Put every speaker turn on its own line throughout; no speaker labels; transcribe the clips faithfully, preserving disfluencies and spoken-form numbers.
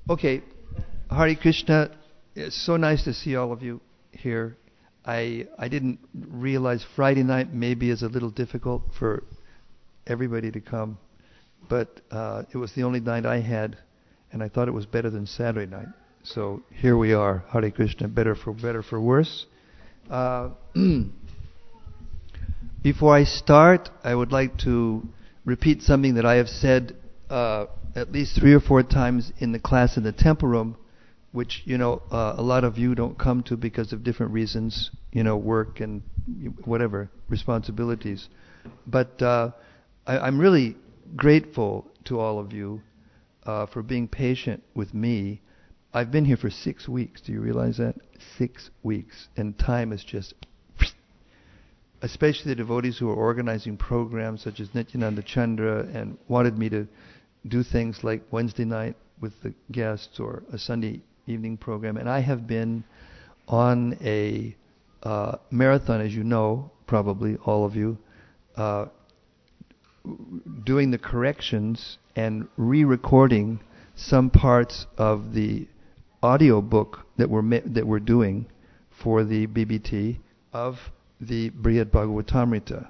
Okay, Hare Krishna. It's so nice to see all of you here. I I didn't realize Friday night maybe is a little difficult for everybody to come, but uh, it was the only night I had, and I thought it was better than Saturday night. So here we are, Hare Krishna. Better for better for worse. Uh, before I start, I would like to repeat something that I have said uh, at least three or four times in the class in the temple room, which, you know, uh, a lot of you don't come to because of different reasons, you know, work and whatever, responsibilities. But uh, I, I'm really grateful to all of you uh, for being patient with me. I've been here for six weeks. Do you realize that? Six weeks. And time is just... Especially the devotees who are organizing programs such as Nityananda Chandra and wanted me to do things like Wednesday night with the guests or a Sunday evening program. And I have been on a uh, marathon, as you know, probably all of you, uh, doing the corrections and re-recording some parts of the audio book that we're ma- that we're doing for the B B T of the Brihad Bhagavatamrita.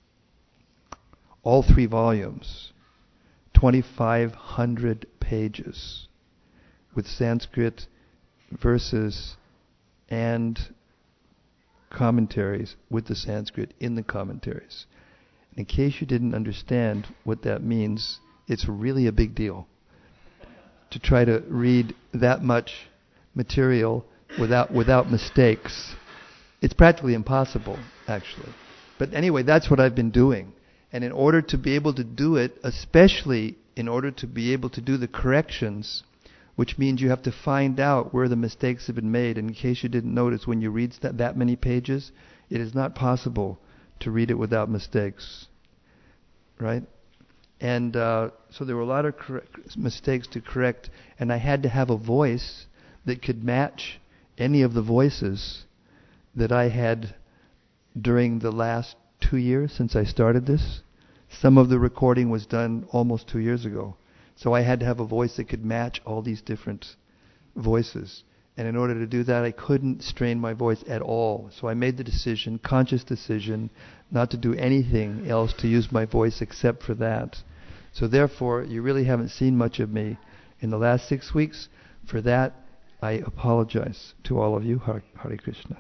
All three volumes, twenty-five hundred pages, with Sanskrit verses and commentaries with the Sanskrit in the commentaries. And in case you didn't understand what that means, it's really a big deal to try to read that much material without without mistakes. It's practically impossible, actually. But anyway, that's what I've been doing. And in order to be able to do it, especially in order to be able to do the corrections, which means you have to find out where the mistakes have been made. And in case you didn't notice, when you read that, that many pages, it is not possible to read it without mistakes. Right? And uh, so there were a lot of cor- mistakes to correct, and I had to have a voice that could match any of the voices that I had during the last two years since I started this. Some of the recording was done almost two years ago. So I had to have a voice that could match all these different voices. And in order to do that, I couldn't strain my voice at all. So I made the decision, conscious decision, not to do anything else to use my voice except for that. So therefore, you really haven't seen much of me in the last six weeks. For that, I apologize to all of you. Hare, Hare Krishna.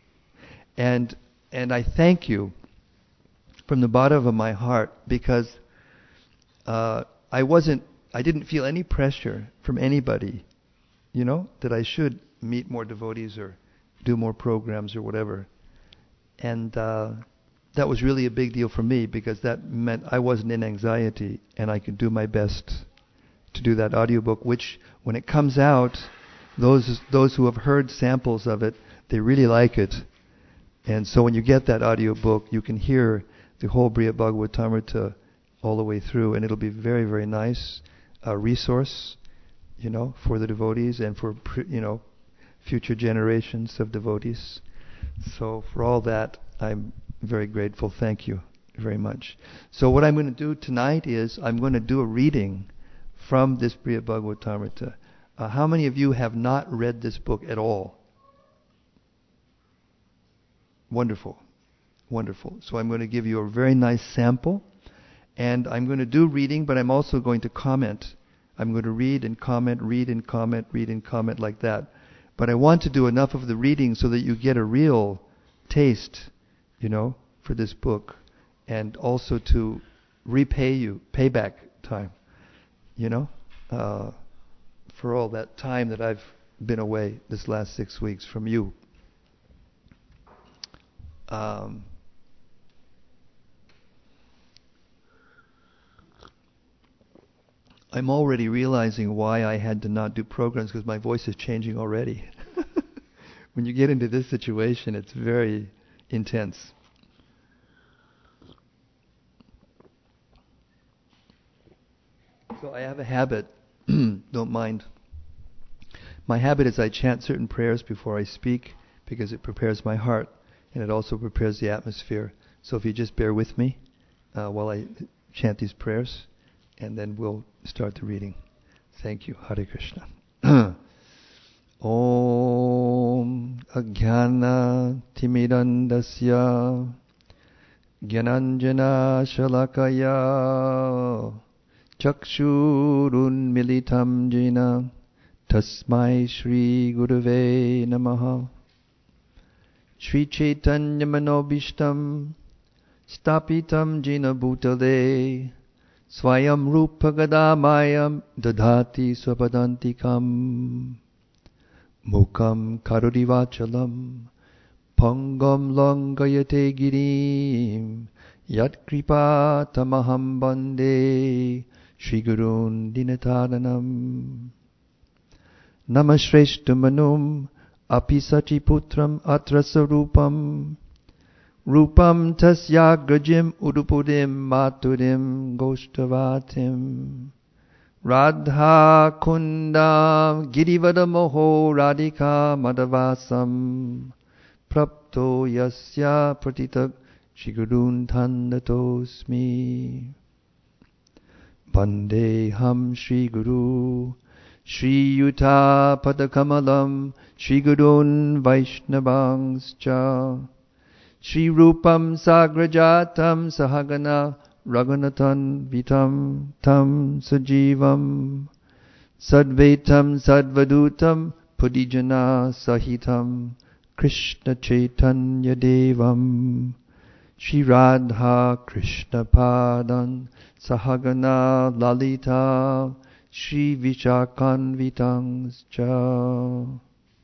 And and I thank you from the bottom of my heart, because uh, I wasn't, I didn't feel any pressure from anybody, you know, that I should meet more devotees or do more programs or whatever. And uh, that was really a big deal for me, because that meant I wasn't in anxiety and I could do my best to do that audiobook, which when it comes out, those those who have heard samples of it, they really like it. And so when you get that audio book, you can hear the whole Brihad Bhagavatamrita all the way through, and it'll be very, very nice uh, resource, you know, for the devotees and for, you know, future generations of devotees. So for all that, I'm very grateful. Thank you very much. So what I'm going to do tonight is I'm going to do a reading from this Brihad Bhagavatamrita. Uh, how many of you have not read this book at all? Wonderful. Wonderful. So I'm going to give you a very nice sample, and I'm going to do reading, but I'm also going to comment. I'm going to read and comment, read and comment, read and comment like that. But I want to do enough of the reading so that you get a real taste, you know, for this book, and also to repay you, payback time, you know, uh, for all that time that I've been away this last six weeks from you. Um, I'm already realizing why I had to not do programs, because my voice is changing already. When you get into this situation, it's very intense. So I have a habit, don't mind. My habit is I chant certain prayers before I speak, because it prepares my heart. And it also prepares the atmosphere. So if you just bear with me uh, while I chant these prayers, and then we'll start the reading. Thank you. Hare Krishna. Om Ajnana Timidandasya Gyananjana Shalakaya Chakshurun Militam Jena Tasmai Shri Gurave Namaha. Shri Chaitanya Manobishtam Stapitam Jena Bhutale Swayam Rupa Gadamayam Dadhati Swapadantikam Mukam Karurivachalam Pangam Langayate Girim Yat Kripa Tamaham Bande Shri Gurun Dinataranam Namashreshtu Manum Apisati Putram Atrasarupam Rupam Tasyagrajim Udupudim Maturim Goshtavatim Radha Kundam Girivadamoho Radhika Madhavasam Prapto Yasya Pratitag Shigurun Tandatosmi Vandeham Shri Guru Shri Yuta Padakamalam Shri Gurun Vaishnavangscha Shri Rupam Sagrajatam Sahagana Raghunathan Vitam Tam Sajivam Sadvaitam Sadvadutam Pudijana Sahitam Krishna Chaitanya Devam Shri Radha Krishna Padan Sahagana Lalita Shri Vichakanvitangscha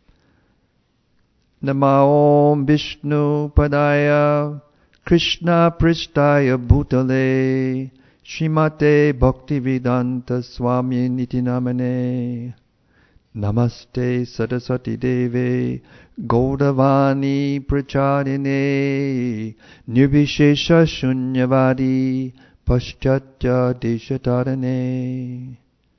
Namo Vishnu Padaya Krishna Prishtaya Bhutale Srimate Bhaktivedanta Swami Niti Namane Namaste Saraswati Deve Gaudavani Pracharine Nirvishesha Shunyavadi Paschatya Deshatarane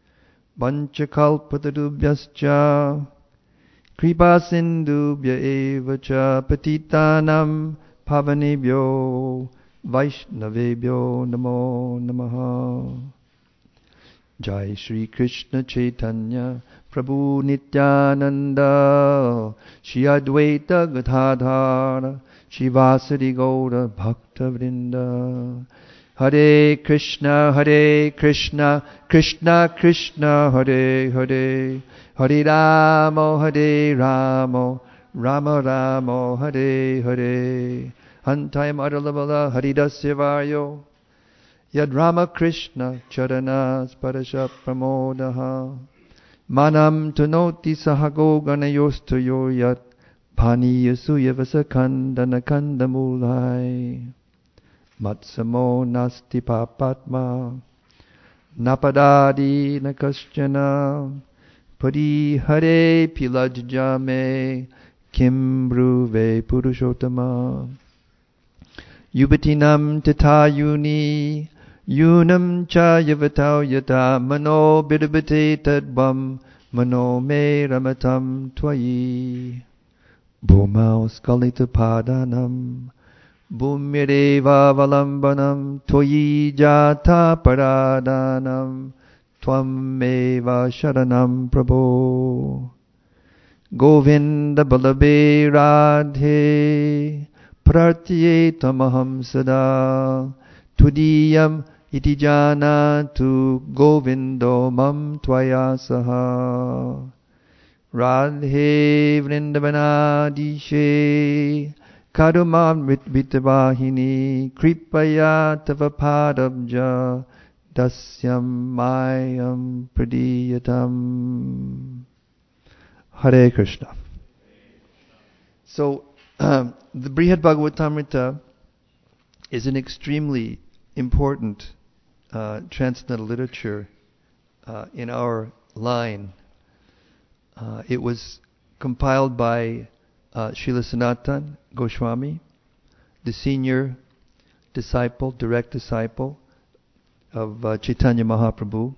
Vanchakalpatarubhyascha Kripa Sindhubhya Evacha Patitanam Pavanebhyo Vaishnavebhyo Namo Namaha. Jai Shri Krishna Chaitanya Prabhu Nityananda Shri Advaita Gadadhara Shri Vasari Gaura Bhakta Vrinda. Hare Krishna Hare Krishna Krishna Krishna Hare Hare Hare Rama Hare Rama Rama Rama Hare Hare Hantayam Adalabala Haridasya Varyo Yad Rama Krishna Charanas Parasha Pramodaha Manam Tanoti Sahago Ganayostayo Yat Pani Yasuya Vasakandana Kandamulai Matsamo Nasti Papatma Napadadi Nakaschana Parihare Pilajjame Kim Bruve Purushottama Yubatinam Tatayuni Yunam Cha Yavatau Yata Mano Bidabate Tadvam Mano Me Ramatam Twayi Bhumau Skalita Padanam Bhumireva Valambanam Twayi Jata Paradanam Twameva Sharanam Prabho Govinda Balabe Radhe Pratye Tamaham Sada Tudiyam Iti Janatu Govindo Mam Tvaya Saha Radhe Vrindavanadishe Kadumam Vittavahini Kripaya Tavapadabja Dasyam Mayam Pradiyatam. Hare Krishna. So, um, the Brihad Bhagavatamrita is an extremely important uh, transcendental literature uh, in our line. Uh, it was compiled by uh, Srila Sanatana Goswami, the senior disciple, direct disciple of uh, Chaitanya Mahaprabhu.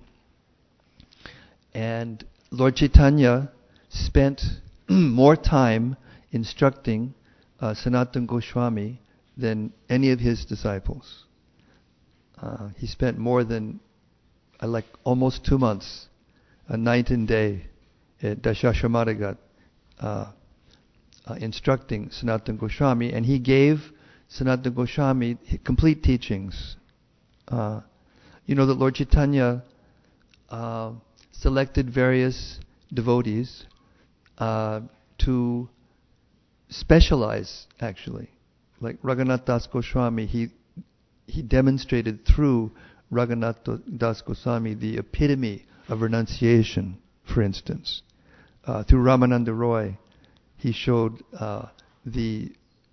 And Lord Chaitanya spent more time instructing uh, Sanatana Goswami than any of his disciples. Uh, he spent more than uh, like almost two months, a night and day, at Dashashamadagat, uh, uh, instructing Sanatana Goswami, and he gave Sanatana Goswami complete teachings. Uh, you know that Lord Chaitanya uh, selected various devotees uh, to specialize, actually. Like Raghunath Das Goswami, he he demonstrated through Raghunath Das Goswami the epitome of renunciation, for instance. Uh, through Ramananda Roy, he showed uh, the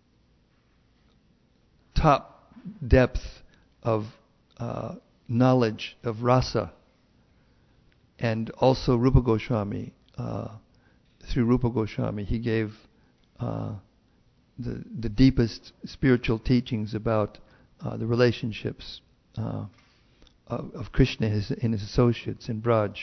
top depth of uh, knowledge of rasa. And also Rupa Goswami, uh, through Rupa Goswami, he gave uh, the the deepest spiritual teachings about uh, the relationships uh, of, of Krishna his, and his associates in Braj.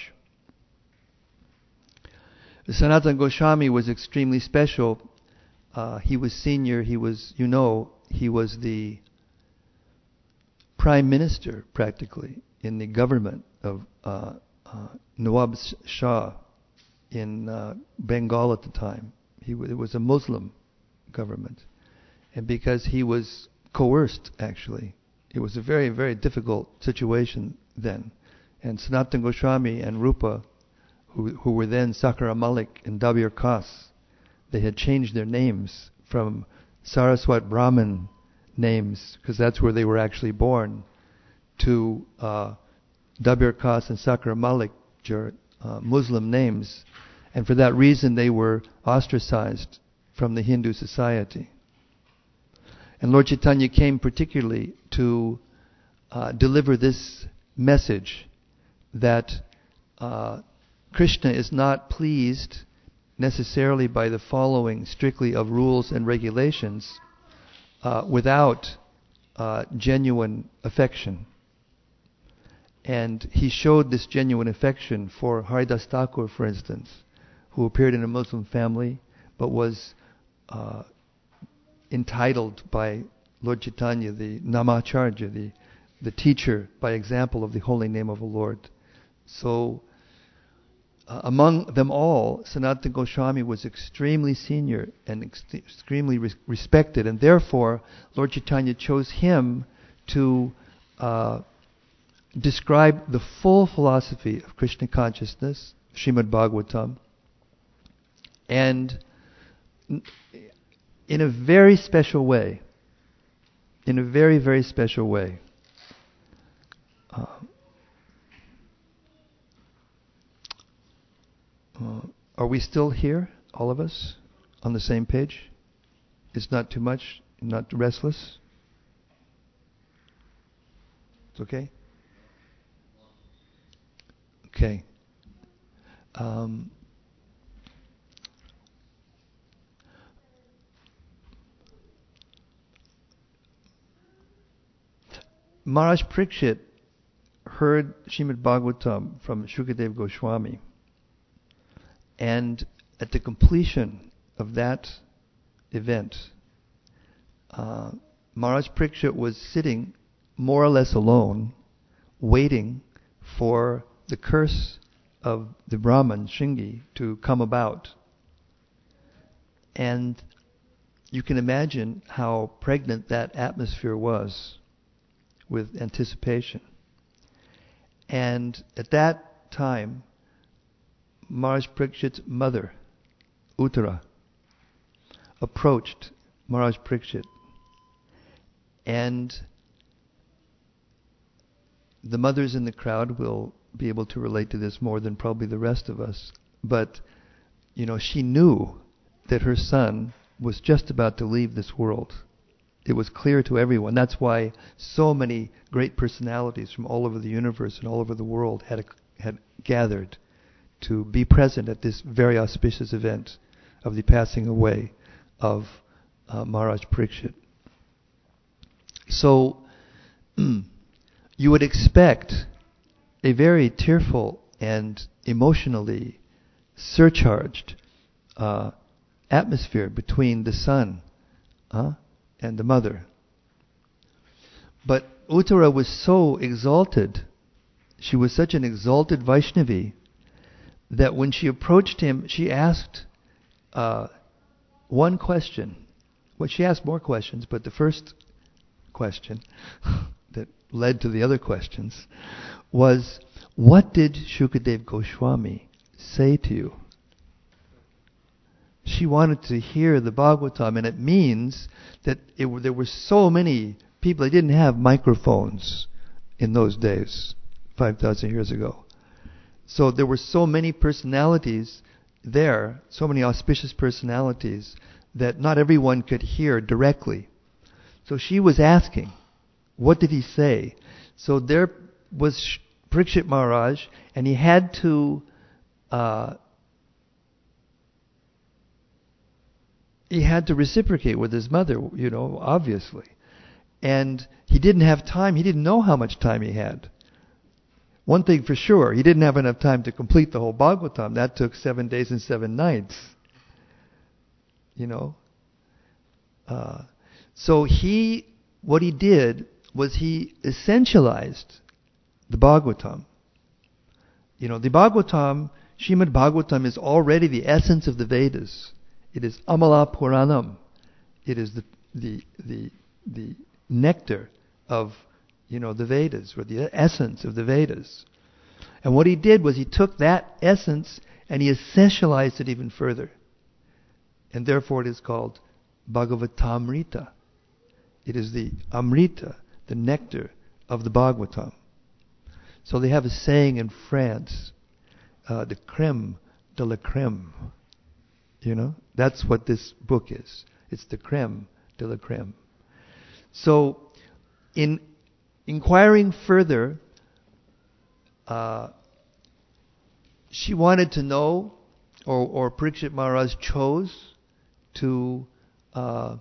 Sanatana Goswami was extremely special. Uh, he was senior. He was, you know, he was the prime minister practically in the government of uh, uh, Nawab Shah in uh, Bengal at the time. He w- it was a Muslim government, and because he was coerced, actually, it was a very, very difficult situation then. And Sanatana Goswami and Rupa, who who were then Sakara Malik and Dabir Khas, they had changed their names from Saraswat Brahmin names, because that's where they were actually born, to uh, Dabir Khas and Sakara Malik, uh, Muslim names. And for that reason they were ostracized from the Hindu society. And Lord Chaitanya came particularly to uh, deliver this message that uh, Krishna is not pleased necessarily by the following strictly of rules and regulations uh, without uh, genuine affection. And he showed this genuine affection for Haridas Thakur, for instance, who appeared in a Muslim family but was uh, entitled by Lord Chaitanya, the Namacharya, the, the teacher by example of the holy name of the Lord. So uh, among them all, Sanatana Goswami was extremely senior and ex- extremely res- respected, and therefore Lord Chaitanya chose him to uh, describe the full philosophy of Krishna consciousness, Srimad Bhagavatam, and in a very special way, in a very, very special way. Uh, uh, are we still here, all of us, on the same page? It's not too much, not restless? It's okay? Okay. Um, Maharaj Parikshit heard Srimad Bhagavatam from Shukadev Goswami, and at the completion of that event, uh, Maharaj Parikshit was sitting more or less alone, waiting for the curse of the Brahman, Shringi, to come about. And you can imagine how pregnant that atmosphere was with anticipation. And at that time, Maharaj Parikshit's mother, Uttara, approached Maharaj Parikshit. And the mothers in the crowd will be able to relate to this more than probably the rest of us. But, you know, she knew that her son was just about to leave this world. It was clear to everyone. That's why so many great personalities from all over the universe and all over the world had had gathered to be present at this very auspicious event of the passing away of uh, Maharaj Parikshit. So you would expect a very tearful and emotionally surcharged uh, atmosphere between the son uh, and the mother. But Uttara was so exalted, she was such an exalted Vaishnavi, that when she approached him, she asked uh, one question. Well, she asked more questions, but the first question that led to the other questions was, what did Shukadev Goswami say to you? She wanted to hear the Bhagavatam, and it means that it, there were so many people. They didn't have microphones in those days, five thousand years ago. So there were so many personalities there, so many auspicious personalities, that not everyone could hear directly. So she was asking, what did he say? So there was Parikshit Maharaj, and he had to uh, he had to reciprocate with his mother, you know, obviously. And he didn't have time. He didn't know how much time he had. One thing for sure, he didn't have enough time to complete the whole Bhagavatam. That took seven days and seven nights. You know. Uh, so he, what he did was he essentialized the Bhagavatam. You know, the Bhagavatam, Srimad Bhagavatam, is already the essence of the Vedas. It is Amala Puranam. It is the the the the nectar of, you know, the Vedas, or the essence of the Vedas. And what he did was he took that essence and he essentialized it even further. And therefore it is called Bhagavatamrita. It is the Amrita, the nectar of the Bhagavatam. So they have a saying in France, uh, the creme de la creme. You know, that's what this book is. It's the creme de la creme. So, in inquiring further, uh, she wanted to know, or, or Parikshit Maharaj chose to uh,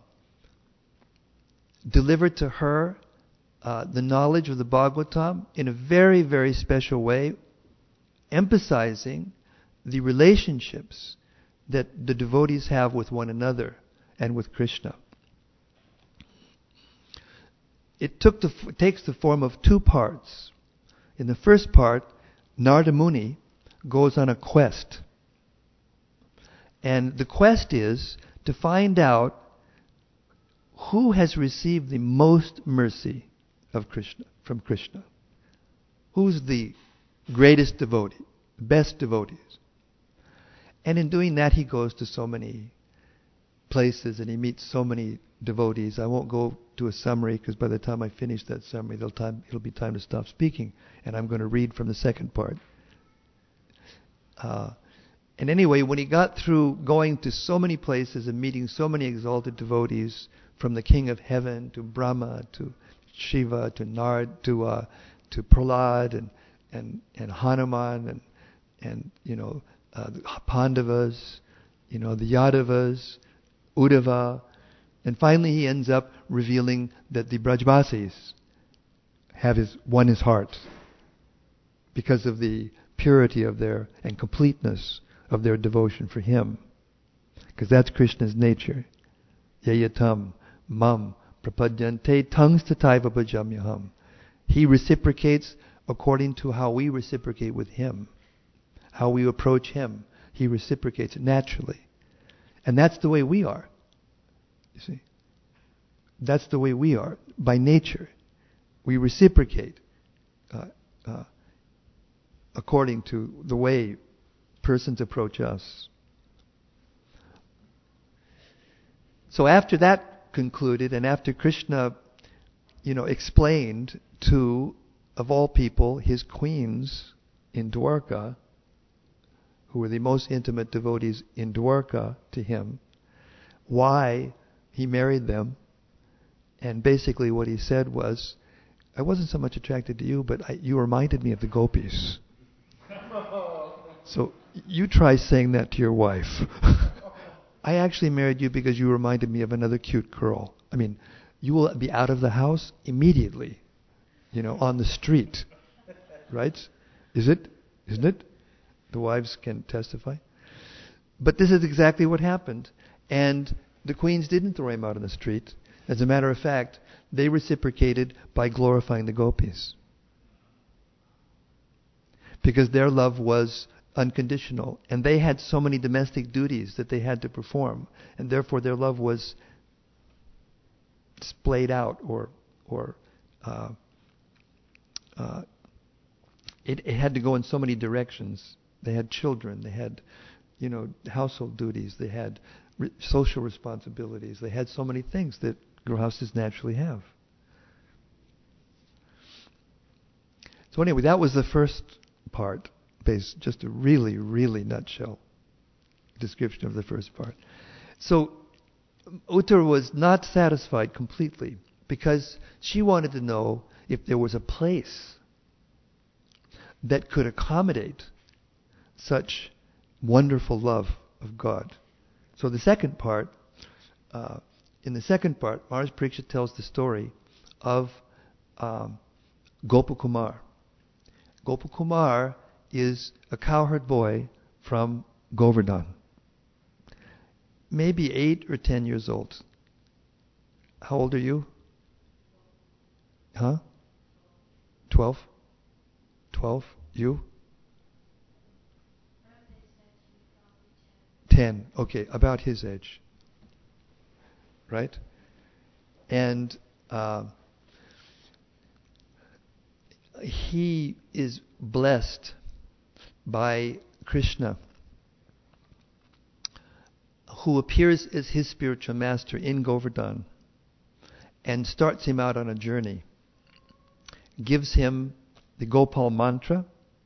deliver to her uh, the knowledge of the Bhagavatam in a very, very special way, emphasizing the relationships that the devotees have with one another and with Krishna. It took the, takes the form of two parts. In the first part, Narada Muni goes on a quest. And the quest is to find out who has received the most mercy of Krishna, from Krishna. Who's the greatest devotee, best devotees. And in doing that, he goes to so many places and he meets so many devotees. I won't go to a summary, because by the time I finish that summary, it'll, time, it'll be time to stop speaking. And I'm going to read from the second part. Uh, and anyway, when he got through going to so many places and meeting so many exalted devotees, from the King of Heaven to Brahma to Shiva to Nard to uh, to Prahlad and and and Hanuman and and you know uh, the Pandavas, you know the Yadavas, Uddhava, and finally he ends up revealing that the Brajbasis have his won his heart because of the purity of their and completeness of their devotion for him, because that's Krishna's nature. Yayatam mam prapadyante tangstataiva bhajamyaham. He reciprocates according to how we reciprocate with him, how we approach him. He reciprocates naturally. And that's the way we are. You see? That's the way we are. By nature, we reciprocate uh, uh, according to the way persons approach us. So after that concluded, and after Krishna, you know, explained to, of all people, his queens in Dwarka, who were the most intimate devotees in Dwarka to him, why he married them. And basically what he said was, I wasn't so much attracted to you, but I, you reminded me of the gopis. So you try saying that to your wife. I actually married you because you reminded me of another cute girl. I mean, you will be out of the house immediately, you know, on the street. Right? Is it? Isn't it? The wives can testify. But this is exactly what happened. And the queens didn't throw him out on the street. As a matter of fact, they reciprocated by glorifying the gopis. Because their love was unconditional. And they had so many domestic duties that they had to perform. And therefore their love was splayed out or, or uh, uh, it, it had to go in so many directions. They had children. They had, you know, household duties. They had re- social responsibilities. They had so many things that grihastas naturally have. So anyway, that was the first part, based just a really, really nutshell description of the first part. So Uttara was not satisfied completely because she wanted to know if there was a place that could accommodate such wonderful love of God. So the second part, uh, in the second part, Maharaj Parikshit tells the story of um, Gopakumar. Gopakumar is a cowherd boy from Govardhan, maybe eight or ten years old. How old are you? Huh? Twelve? Twelve? You? Ten. Okay, about his age. Right? And uh, he is blessed by Krishna, who appears as his spiritual master in Govardhan and starts him out on a journey, gives him the Gopal mantra,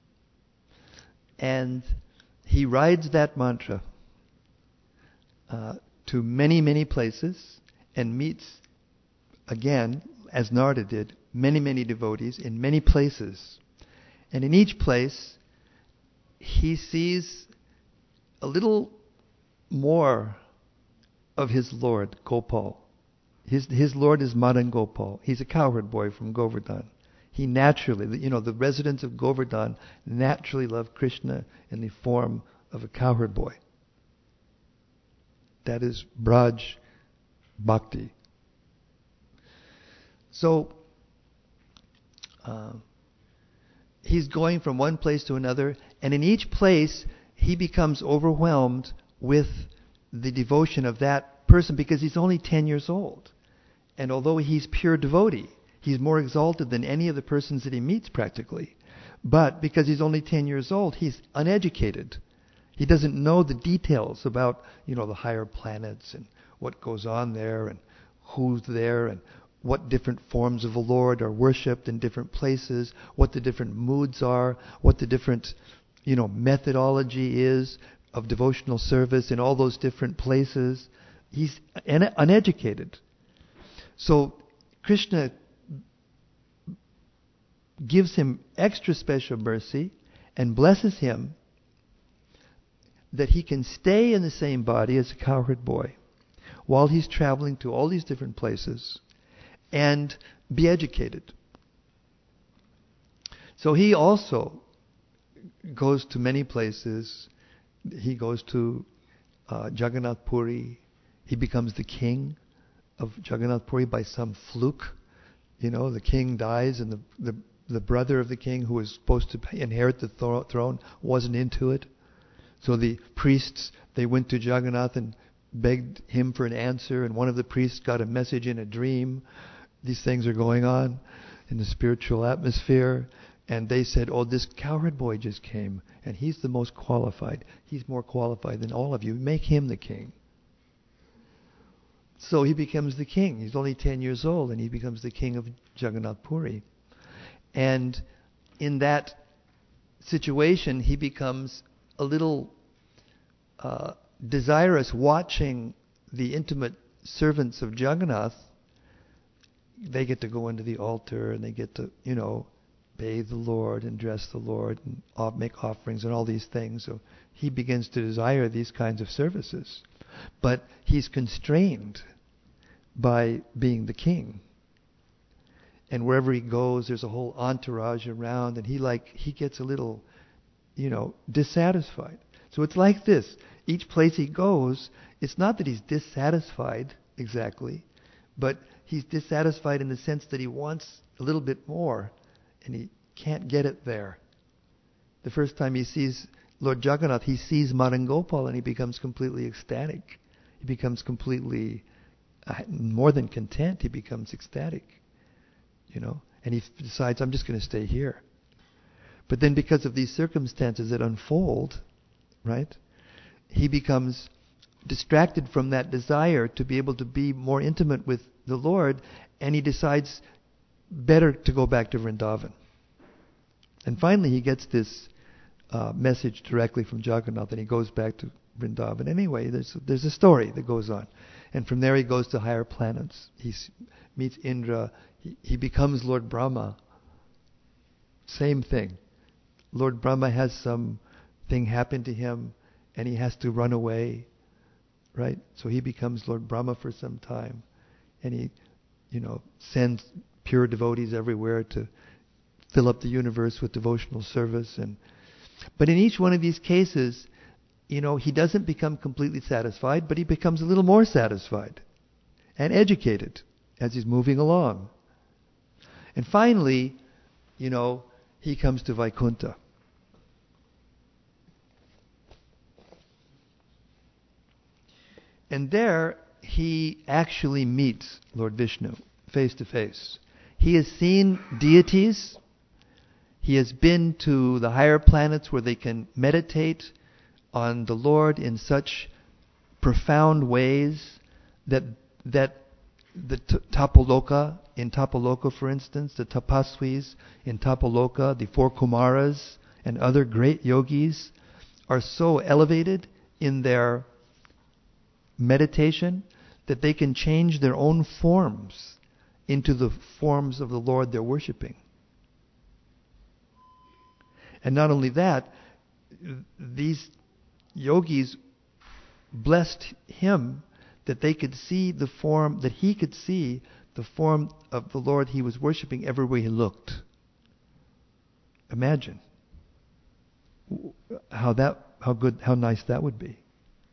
and he rides that mantra uh, to many, many places and meets, again, as Narada did, many, many devotees in many places. And in each place, he sees a little more of his Lord, Gopal. His, his Lord is Madan Gopal. He's a cowherd boy from Govardhan. He naturally, you know, the residents of Govardhan naturally love Krishna in the form of a cowherd boy. That is Braj Bhakti. So, uh, he's going from one place to another, and in each place, he becomes overwhelmed with the devotion of that person because he's only ten years old. And although he's pure devotee, he's more exalted than any of the persons that he meets practically. But because he's only ten years old, he's uneducated. He doesn't know the details about, you know, the higher planets and what goes on there and who's there and what different forms of the Lord are worshipped in different places, what the different moods are, what the different, you know, methodology is of devotional service in all those different places. He's un- uneducated. So Krishna gives him extra special mercy and blesses him that he can stay in the same body as a cowherd boy while he's traveling to all these different places and be educated. So he also goes to many places. He goes to uh, Jagannath Puri. He becomes the king of Jagannath Puri by some fluke. You know, the king dies and the, the, the brother of the king who was supposed to inherit the thro- throne wasn't into it. So the priests, they went to Jagannath and begged him for an answer, and one of the priests got a message in a dream. These things are going on in the spiritual atmosphere. And they said, oh, this cowherd boy just came, and he's the most qualified. He's more qualified than all of you. Make him the king. So he becomes the king. He's only ten years old, and he becomes the king of Jagannath Puri. And in that situation, he becomes a little uh, desirous watching the intimate servants of Jagannath. They get to go into the altar, and they get to, you know, bathe the Lord and dress the Lord and off, make offerings and all these things. So he begins to desire these kinds of services. But he's constrained by being the king. And wherever he goes, there's a whole entourage around, and he like he gets a little, you know, dissatisfied. So it's like this. Each place he goes, it's not that he's dissatisfied exactly, but he's dissatisfied in the sense that he wants a little bit more, and he can't get it there. The first time he sees Lord Jagannath, he sees Madan Gopal and he becomes completely ecstatic. He becomes completely, uh, more than content, he becomes ecstatic. You know, and he decides, I'm just going to stay here. But then because of these circumstances that unfold, right, he becomes distracted from that desire to be able to be more intimate with the Lord, and he decides better to go back to Vrindavan. And finally he gets this uh, message directly from Jagannath, and he goes back to Vrindavan. Anyway, there's there's a story that goes on. And from there he goes to higher planets. He meets Indra. He, he becomes Lord Brahma. Same thing. Lord Brahma has some thing happen to him, and he has to run away, right? So he becomes Lord Brahma for some time, and he, you know, sends pure devotees everywhere to fill up the universe with devotional service. And but in each one of these cases, you know, he doesn't become completely satisfied, but he becomes a little more satisfied and educated as he's moving along. And finally, you know, he comes to Vaikuntha. And there he actually meets Lord Vishnu face to face. He has seen deities. He has been to the higher planets where they can meditate on the Lord in such profound ways that that the t- Tapaloka, in Tapaloka for instance, the Tapasvis in Tapaloka, the four Kumaras and other great yogis are so elevated in their meditation that they can change their own forms into the forms of the Lord they're worshipping. And not only that, these yogis blessed him that they could see the form, that he could see the form of the Lord he was worshipping everywhere he looked. Imagine how that, how good, how nice that would be.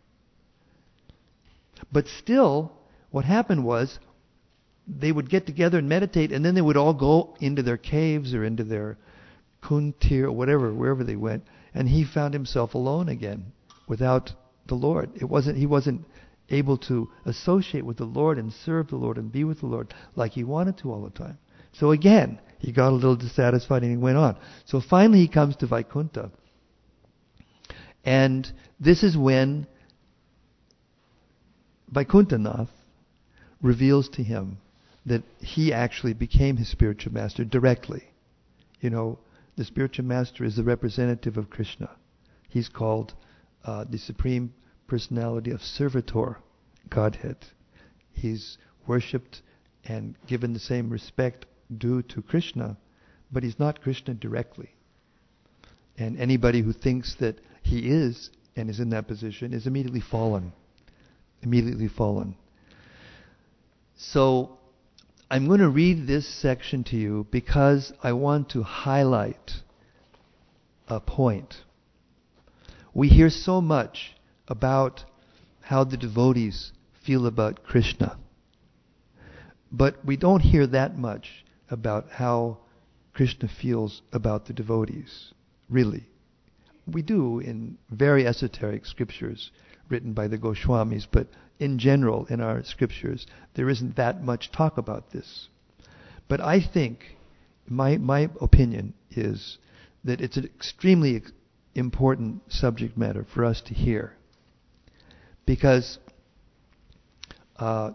But still, what happened was they would get together and meditate, and then they would all go into their caves or into their kuntir or whatever, wherever they went, and he found himself alone again without the Lord. It wasn't he wasn't able to associate with the Lord and serve the Lord and be with the Lord like he wanted to all the time. So again, he got a little dissatisfied and he went on. So finally he comes to Vaikuntha. And this is when Vaikuntanath reveals to him that he actually became his spiritual master directly. You know, the spiritual master is the representative of Krishna. He's called uh, the Supreme Personality of Servitor Godhead. He's worshipped and given the same respect due to Krishna, but he's not Krishna directly. And anybody who thinks that he is and is in that position is immediately fallen. Immediately fallen. So I'm going to read this section to you because I want to highlight a point. We hear so much about how the devotees feel about Krishna, but we don't hear that much about how Krishna feels about the devotees, really. We do in very esoteric scriptures written by the Goswamis, but in general, in our scriptures, there isn't that much talk about this. But I think, my my opinion is that it's an extremely important subject matter for us to hear. Because uh,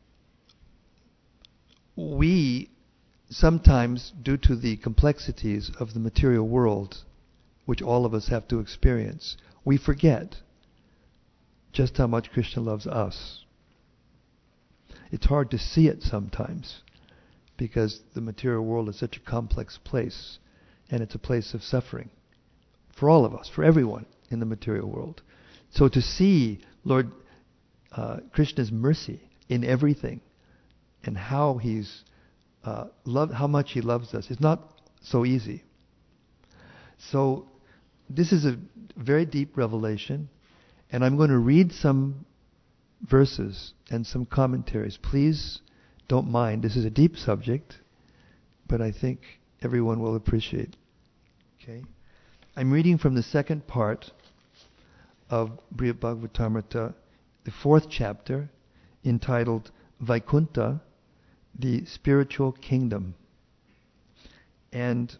we sometimes, due to the complexities of the material world, which all of us have to experience, we forget just how much Krishna loves us. It's hard to see it sometimes because the material world is such a complex place, and it's a place of suffering for all of us, for everyone in the material world. So to see Lord uh, Krishna's mercy in everything and how he's uh, love, how much he loves us is not so easy. So this is a very deep revelation. And I'm going to read some verses and some commentaries. Please don't mind. This is a deep subject, but I think everyone will appreciate. Okay? I'm reading from the second part of Brihad Bhagavatamrita, the fourth chapter, entitled Vaikunta, the Spiritual Kingdom. And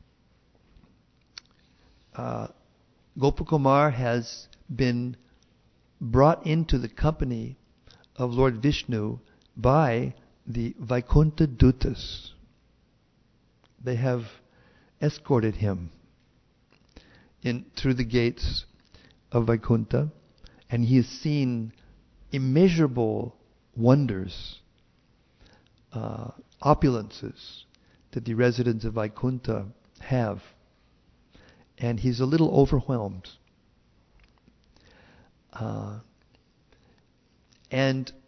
uh, Gopakumar has been brought into the company of Lord Vishnu by the Vaikunta Dutas. They have escorted him in through the gates of Vaikunta, and he has seen immeasurable wonders, uh, opulences that the residents of Vaikunta have, and he's a little overwhelmed. Uh, and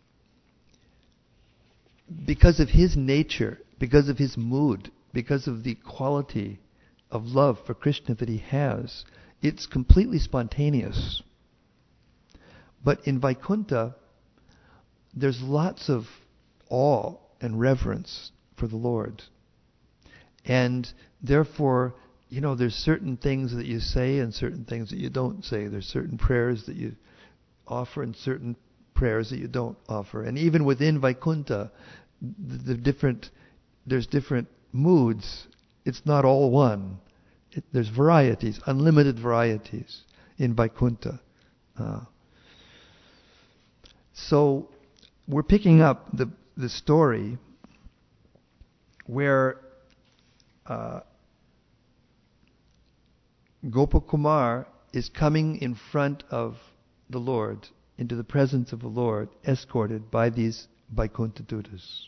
because of his nature, because of his mood, because of the quality of love for Krishna that he has, it's completely spontaneous. But in Vaikunta, there's lots of awe and reverence for the Lord. And therefore, you know, there's certain things that you say and certain things that you don't say. There's certain prayers that you offer and certain prayers that you don't offer. And even within Vaikunta, the, the different, there's different moods. It's not all one. It, there's varieties, unlimited varieties in Vaikunta. Uh, so we're picking up the the story where uh, Gopakumar is coming in front of the Lord, into the presence of the Lord, escorted by these Vaikunta Dutas.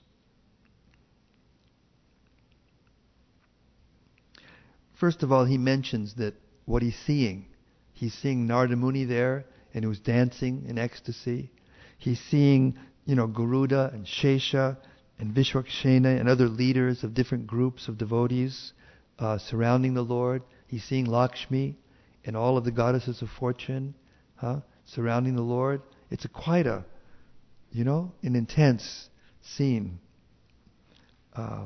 First of all, he mentions that what he's seeing, he's seeing Narada Muni there, and who's dancing in ecstasy. He's seeing, you know, Garuda and Shesha and Vishwakshena and other leaders of different groups of devotees uh, surrounding the Lord. He's seeing Lakshmi and all of the goddesses of fortune huh, surrounding the Lord. It's a quite a, you know, an intense scene. Uh,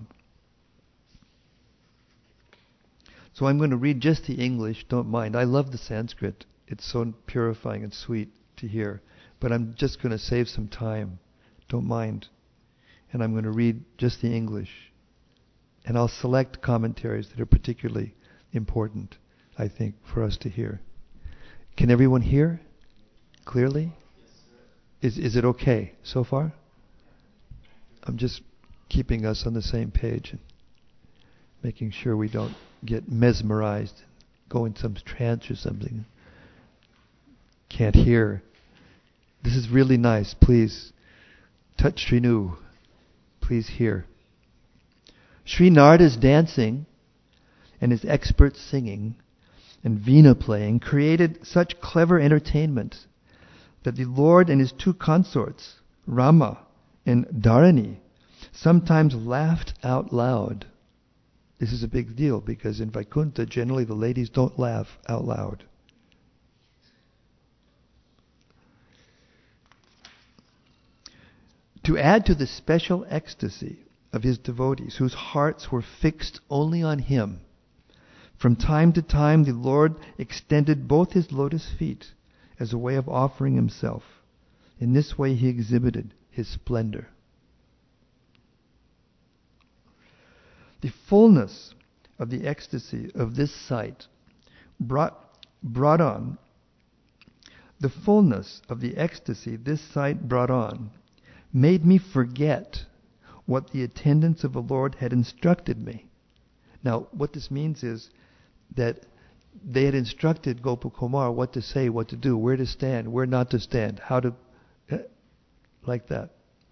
so I'm going to read just the English, don't mind. I love the Sanskrit. It's so purifying and sweet to hear. But I'm just going to save some time. Don't mind. And I'm going to read just the English. And I'll select commentaries that are particularly important, I think, for us to hear. Can everyone hear clearly? Is is it okay so far? I'm just keeping us on the same page and making sure we don't get mesmerized, go in some trance or something. Can't hear. This is really nice. Please touch Srinu. Please hear. Sri Narada's dancing and his expert singing and veena playing created such clever entertainment that the Lord and his two consorts, Rama and Dharani, sometimes laughed out loud. This is a big deal because in Vaikunta, generally the ladies don't laugh out loud. To add to the special ecstasy of his devotees, whose hearts were fixed only on him, from time to time the Lord extended both his lotus feet as a way of offering himself. In this way he exhibited his splendor. The fullness of the ecstasy of this sight brought, brought on, the fullness of the ecstasy this sight brought on made me forget what the attendants of the Lord had instructed me. Now, what this means is that they had instructed Gopakumar what to say, what to do, where to stand, where not to stand, how to... like that.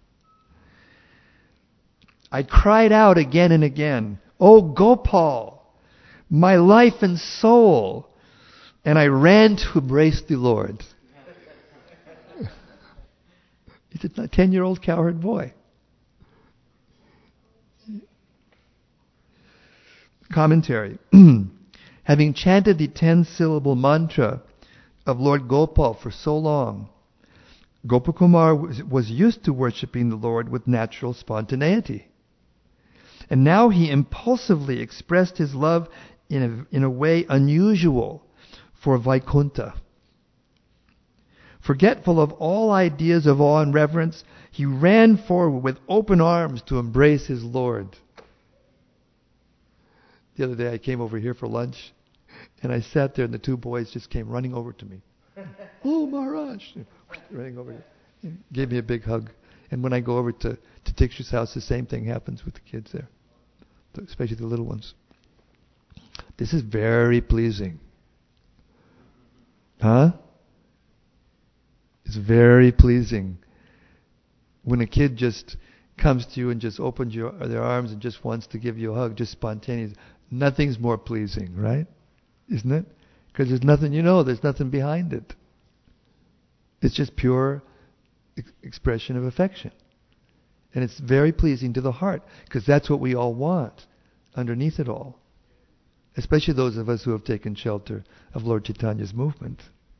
I cried out again and again, "Oh Gopal, my life and soul!" And I ran to embrace the Lord. He's a ten-year-old cowherd boy. Commentary. Having chanted the ten-syllable mantra of Lord Gopal for so long, Gopakumar was, was used to worshipping the Lord with natural spontaneity. And now he impulsively expressed his love in a, in a way unusual for Vaikunta. Forgetful of all ideas of awe and reverence, he ran forward with open arms to embrace his Lord. The other day I came over here for lunch, and I sat there, and the two boys just came running over to me. Oh, Maharaj! Running over here. Gave me a big hug. And when I go over to, to Tikshu's house, the same thing happens with the kids there, especially the little ones. This is very pleasing. Huh? It's very pleasing. When a kid just comes to you and just opens your, their arms and just wants to give you a hug, just spontaneous, nothing's more pleasing, right? Isn't it? Because there's nothing, you know, there's nothing behind it. It's just pure ex- expression of affection. And it's very pleasing to the heart, because that's what we all want underneath it all. Especially those of us who have taken shelter of Lord Chaitanya's movement.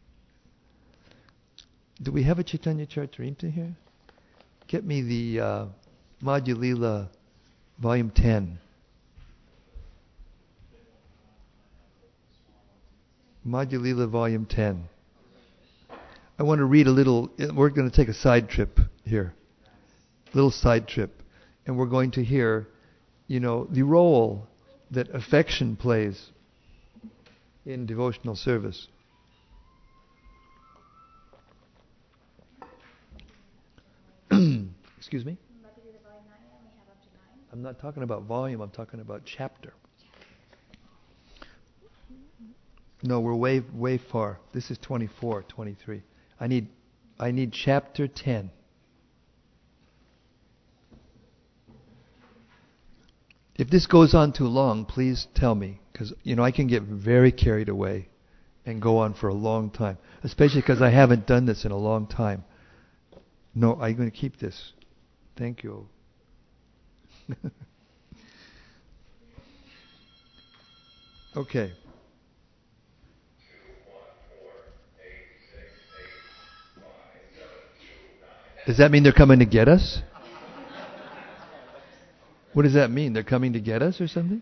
Do we have a Chaitanya Charitamrita here? Get me the uh, Madhya Lila, volume ten. Madhya Lila, volume ten. I want to read a little. We're going to take a side trip here. Little side trip. And we're going to hear, you know, the role that affection plays in devotional service. Excuse me? I'm not talking about volume, I'm talking about chapter. No, we're way way far. This is twenty-four, twenty-three. I need I need chapter ten. If this goes on too long, please tell me, because you know I can get very carried away and go on for a long time, especially because I haven't done this in a long time. No, I'm going to keep this. Thank you. Okay. Does that mean they're coming to get us? What does that mean? They're coming to get us or something?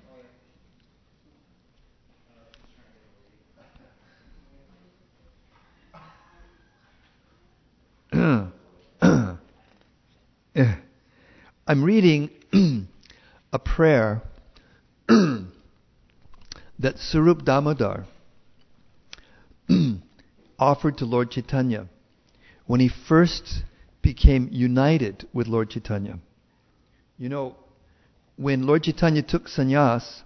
I'm reading a prayer that Sarup Damodar offered to Lord Chaitanya when he first became united with Lord Chaitanya. You know, when Lord Chaitanya took sannyas,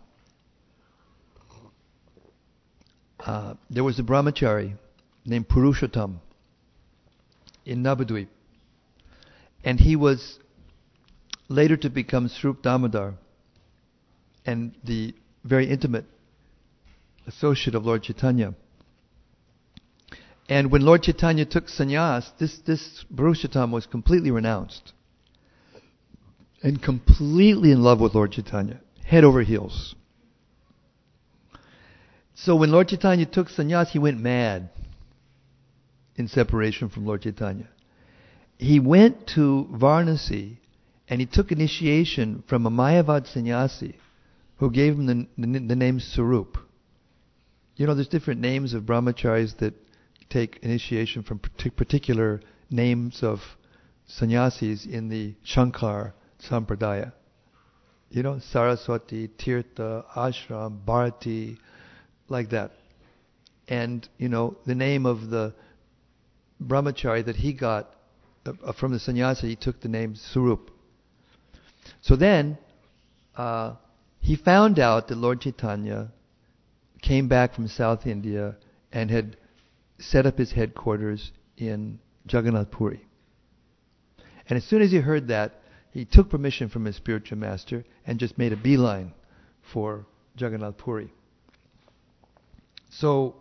uh, there was a brahmachari named Purushottam in Navadvip. And he was later to become Sarup Damodar and the very intimate associate of Lord Chaitanya. And when Lord Chaitanya took sannyas, this, this Purushottam was completely renounced and completely in love with Lord Chaitanya, head over heels. So when Lord Chaitanya took sannyas, he went mad in separation from Lord Chaitanya. He went to Varanasi and he took initiation from a Mayavad sannyasi who gave him the, the, the name Sarup. You know, there's different names of brahmacharis that take initiation from particular names of sannyasis in the Shankar Sampradaya. You know, Saraswati, Tirtha, Ashram, Bharati, like that. And, you know, the name of the brahmachari that he got uh, from the sannyasi, he took the name Sarup. So then, uh, he found out that Lord Chaitanya came back from South India and had set up his headquarters in Jagannath Puri. And as soon as he heard that, he took permission from his spiritual master and just made a beeline for Jagannath Puri. So,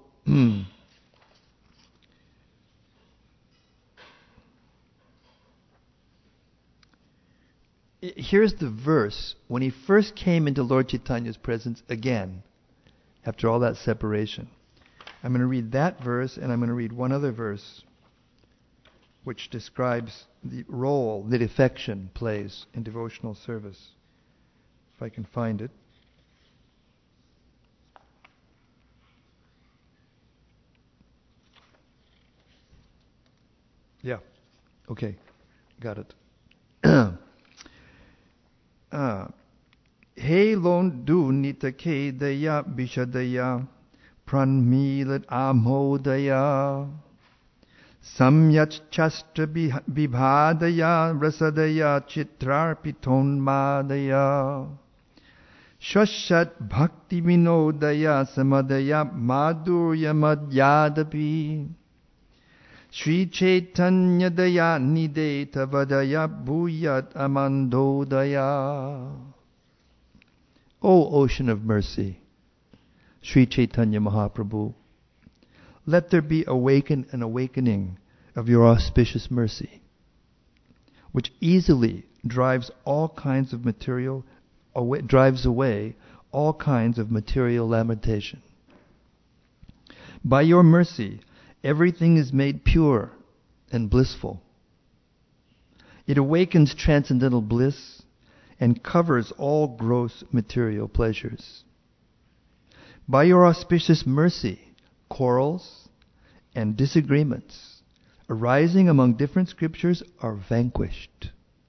here's the verse. When he first came into Lord Chaitanya's presence again, after all that separation, I'm going to read that verse, and I'm going to read one other verse which describes the role that affection plays in devotional service. If I can find it. Yeah. Okay. Got it. uh, He lon du nitake daya bishadaya pranmilat amodaya samyach chastra vibhadaya rasadaya chitrarpiton madaya shashat bhakti vinodaya samadaya madhurya madhyadapi Sri Chaitanya daya nideta vadaya bhuyat amandodaya. O Ocean of Mercy, Sri Chaitanya Mahaprabhu, let there be awaken an awakening of your auspicious mercy, which easily drives all kinds of material, away, drives away all kinds of material lamentation. By your mercy, everything is made pure and blissful. It awakens transcendental bliss and covers all gross material pleasures. By your auspicious mercy, quarrels and disagreements arising among different scriptures are vanquished.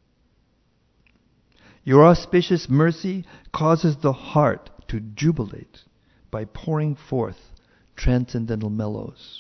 Your auspicious mercy causes the heart to jubilate by pouring forth transcendental mellows.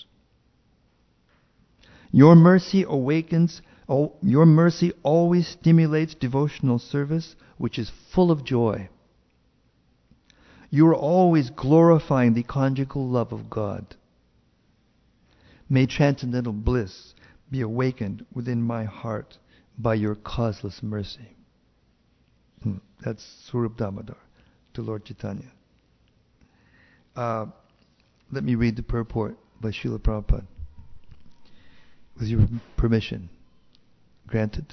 Your mercy awakens, oh, your mercy always stimulates devotional service, which is full of joy. You are always glorifying the conjugal love of God. May transcendental bliss be awakened within my heart by your causeless mercy. Hmm. That's Swarup Damodar to Lord Chaitanya. Uh, let me read the purport by Srila Prabhupada. With your permission. Granted?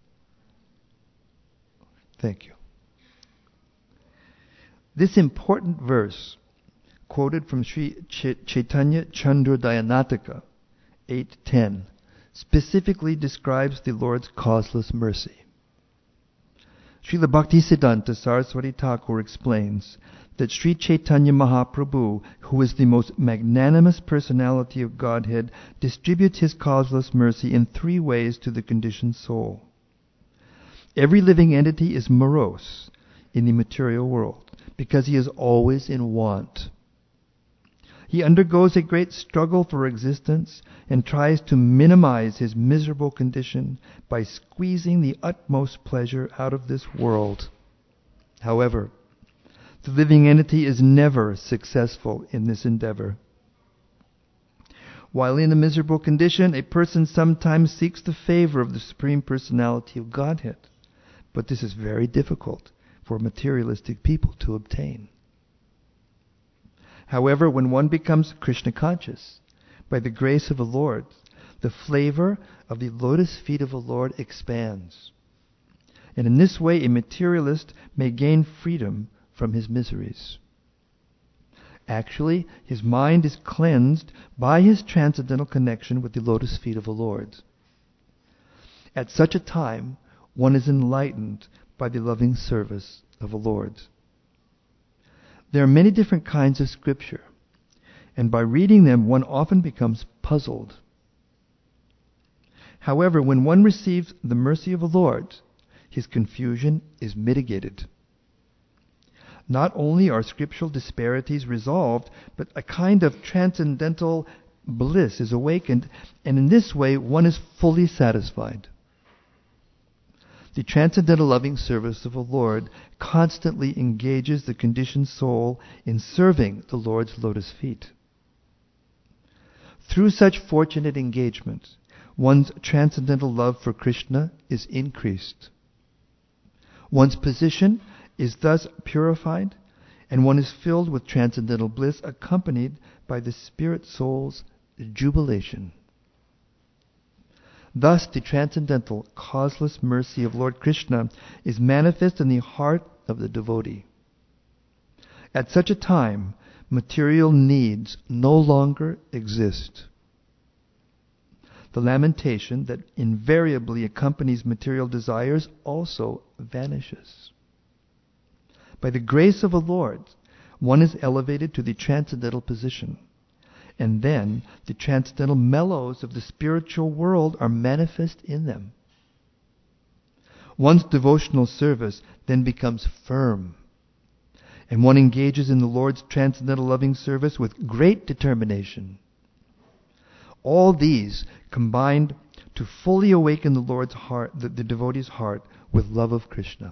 Thank you. This important verse, quoted from Sri Ch- Chaitanya Chandrodaya eight ten, specifically describes the Lord's causeless mercy. Srila Bhaktisiddhanta Saraswati Thakur explains that Sri Chaitanya Mahaprabhu, who is the most magnanimous personality of Godhead, distributes his causeless mercy in three ways to the conditioned soul. Every living entity is morose in the material world because he is always in want. He undergoes a great struggle for existence and tries to minimize his miserable condition by squeezing the utmost pleasure out of this world. However, the living entity is never successful in this endeavor. While in a miserable condition, a person sometimes seeks the favor of the Supreme Personality of Godhead, but this is very difficult for materialistic people to obtain. However, when one becomes Krishna conscious, by the grace of the Lord, the flavor of the lotus feet of the Lord expands. And in this way, a materialist may gain freedom from his miseries. Actually, his mind is cleansed by his transcendental connection with the lotus feet of the Lord. At such a time, one is enlightened by the loving service of the Lord. There are many different kinds of scripture, and by reading them, one often becomes puzzled. However, when one receives the mercy of the Lord, his confusion is mitigated. Not only are scriptural disparities resolved, but a kind of transcendental bliss is awakened, and in this way one is fully satisfied. The transcendental loving service of the Lord constantly engages the conditioned soul in serving the Lord's lotus feet. Through such fortunate engagement, one's transcendental love for Krishna is increased. One's position is thus purified, and one is filled with transcendental bliss accompanied by the spirit soul's jubilation. Thus, the transcendental, causeless mercy of Lord Krishna is manifest in the heart of the devotee. At such a time, material needs no longer exist. The lamentation that invariably accompanies material desires also vanishes. By the grace of the Lord, one is elevated to the transcendental position, And then the transcendental mellows of the spiritual world are manifest in them. One's devotional service then becomes firm, and one engages in the Lord's transcendental loving service with great determination. All these combined to fully awaken the Lord's heart, the, the devotee's heart, with love of Krishna.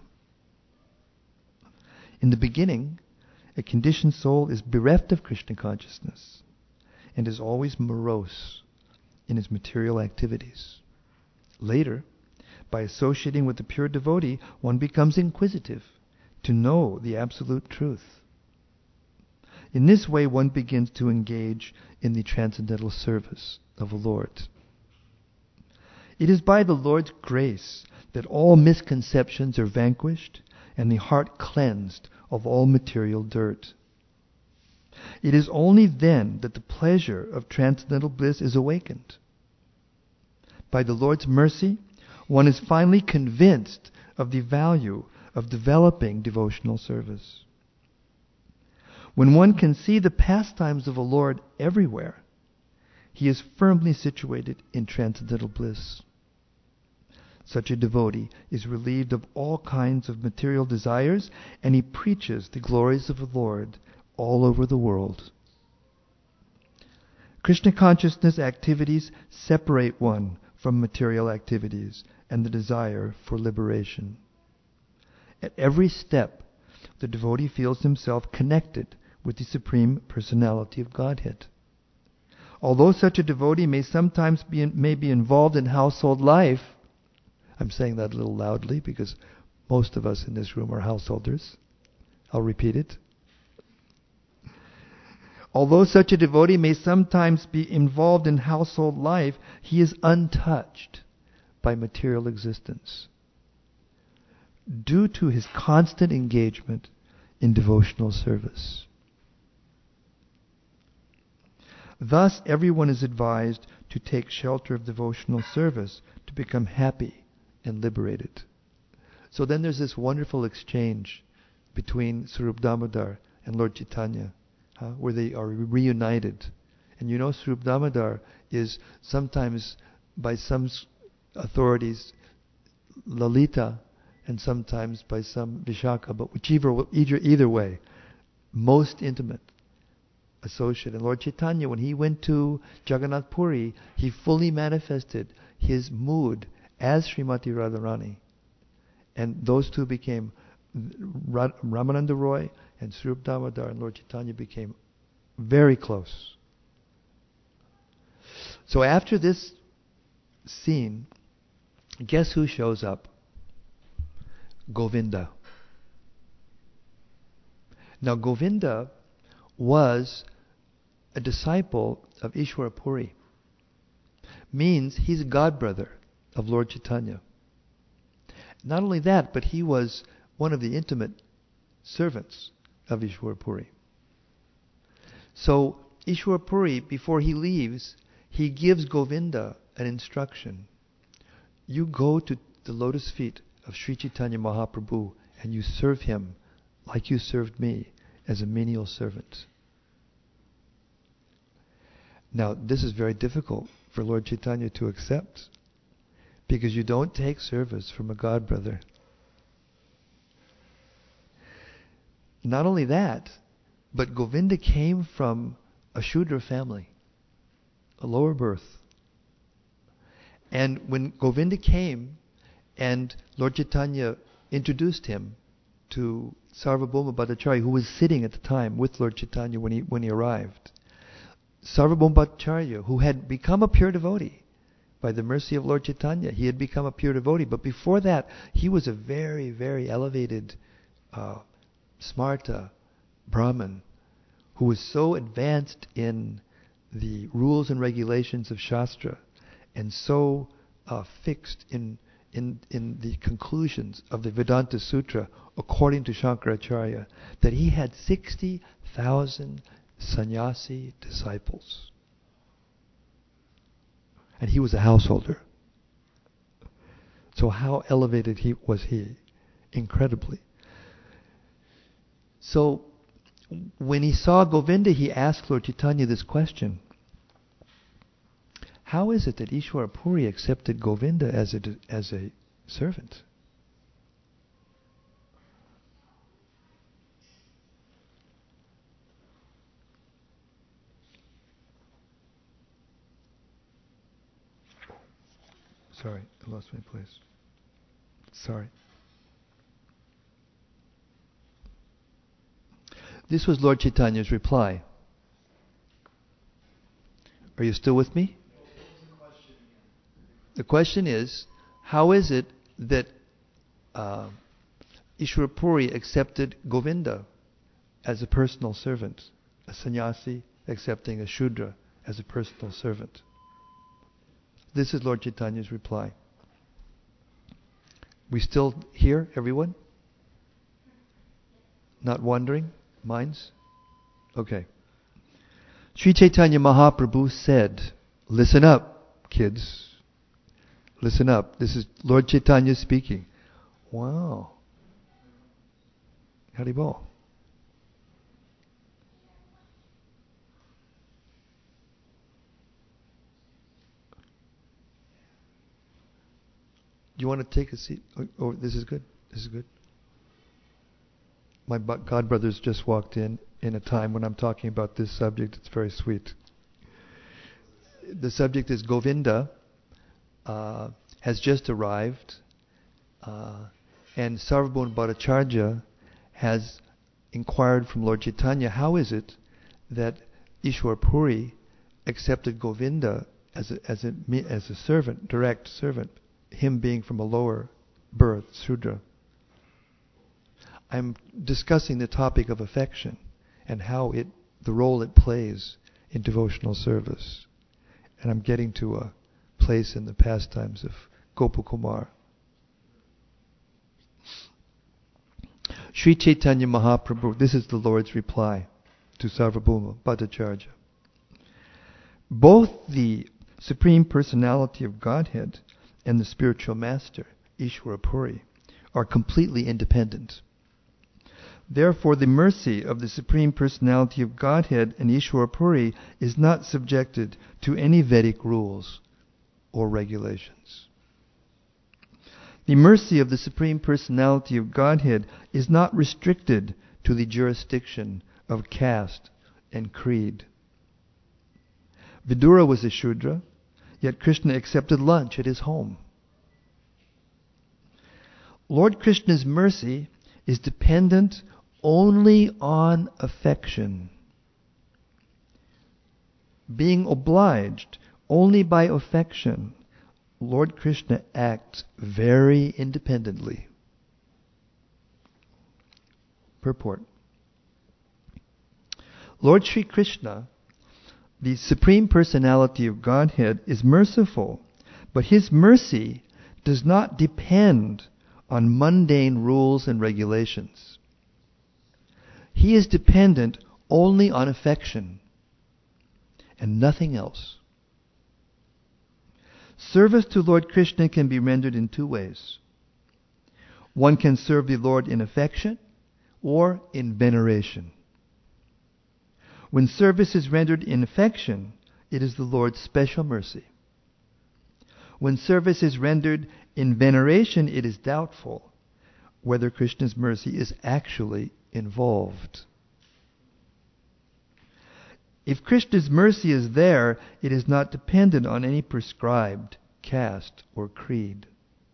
In the beginning, a conditioned soul is bereft of Krishna consciousness and is always morose in his material activities. Later, by associating with the pure devotee, one becomes inquisitive to know the absolute truth. In this way, one begins to engage in the transcendental service of the Lord. It is by the Lord's grace that all misconceptions are vanquished and the heart cleansed of all material dirt. It is only then that the pleasure of transcendental bliss is awakened. By the Lord's mercy, one is finally convinced of the value of developing devotional service. When one can see the pastimes of the Lord everywhere, he is firmly situated in transcendental bliss. Such a devotee is relieved of all kinds of material desires, and he preaches the glories of the Lord all over the world. Krishna consciousness activities separate one from material activities and the desire for liberation. At every step, the devotee feels himself connected with the Supreme Personality of Godhead. Although such a devotee may sometimes be in, may be involved in household life, I'm saying that a little loudly because most of us in this room are householders. I'll repeat it. Although such a devotee may sometimes be involved in household life, he is untouched by material existence due to his constant engagement in devotional service. Thus, everyone is advised to take shelter of devotional service to become happy and liberated. So then there's this wonderful exchange between Swarup Damodar and Lord Chaitanya, huh, where they are reunited. And you know, Swarup Damodar is sometimes, by some authorities, Lalita, and sometimes by some Vishaka, but whichever, either, either way, most intimate associate. And Lord Chaitanya, when he went to Jagannath Puri, he fully manifested his mood as Srimati Radharani. And those two became, Ramananda Roy and Swarup Damodar and Lord Chaitanya became very close. So after this scene, guess who shows up? Govinda. Now Govinda was a disciple of Ishwara Puri. Means he's a godbrother of Lord Chaitanya. Not only that, but he was one of the intimate servants of Ishwara Puri. So Ishwara Puri, before he leaves, he gives Govinda an instruction. You go to the lotus feet of Sri Chaitanya Mahaprabhu and you serve him like you served me as a menial servant. Now, this is very difficult for Lord Chaitanya to accept, because you don't take service from a godbrother. Not only that, but Govinda came from a Shudra family, a lower birth. And when Govinda came and Lord Chaitanya introduced him to Sarvabhauma Bhattacharya, who was sitting at the time with Lord Chaitanya when he when he arrived, Sarvabhauma Bhattacharya, who had become a pure devotee by the mercy of Lord Chaitanya, he had become a pure devotee. But before that, he was a very, very elevated uh, Smarta Brahmin who was so advanced in the rules and regulations of Shastra and so uh, fixed in, in, in the conclusions of the Vedanta Sutra according to Shankaracharya that he had sixty thousand sannyasi disciples. And he was a householder. So how elevated he was he? Incredibly. So when he saw Govinda, he asked Lord Chaitanya this question. how is it that Ishwara Puri accepted Govinda as a, as a servant? Sorry, I lost my place. Sorry. This was Lord Chaitanya's reply. Are you still with me? The question is, how is it that uh, Ishwara Puri accepted Govinda as a personal servant, a sannyasi accepting a Shudra as a personal servant? This is Lord Chaitanya's reply. We still here, everyone? Not wondering? Minds? Okay. Sri Chaitanya Mahaprabhu said, listen up, kids. Listen up. This is Lord Chaitanya speaking. Wow. Haribol. Do you want to take a seat? Oh, oh, this is good. This is good. My god brothers just walked in in a time when I'm talking about this subject. It's very sweet. The subject is Govinda uh, has just arrived, uh, and Sarvabhauma Bhattacharya has inquired from Lord Chaitanya, how is it that Ishwara Puri accepted Govinda as a, as a, as a servant, direct servant, him being from a lower birth, Sudra. I'm discussing the topic of affection and how it, the role it plays in devotional service. And I'm getting to a place in the pastimes of Gopakumar. Sri Chaitanya Mahaprabhu, this is the Lord's reply to Sarvabhauma Bhattacharya. Both the Supreme Personality of Godhead and the spiritual master, Ishwara Puri, are completely independent. Therefore, the mercy of the Supreme Personality of Godhead and Ishwara Puri is not subjected to any Vedic rules or regulations. The mercy of the Supreme Personality of Godhead is not restricted to the jurisdiction of caste and creed. Vidura was a Shudra, yet Krishna accepted lunch at his home. Lord Krishna's mercy is dependent only on affection. Being obliged only by affection, Lord Krishna acts very independently. Purport. Lord Sri Krishna, the Supreme Personality of Godhead, is merciful, but His mercy does not depend on mundane rules and regulations. He is dependent only on affection and nothing else. Service to Lord Krishna can be rendered in two ways. One can serve the Lord in affection or in veneration. When service is rendered in affection, it is the Lord's special mercy. When service is rendered in veneration, it is doubtful whether Krishna's mercy is actually involved. If Krishna's mercy is there, it is not dependent on any prescribed caste or creed.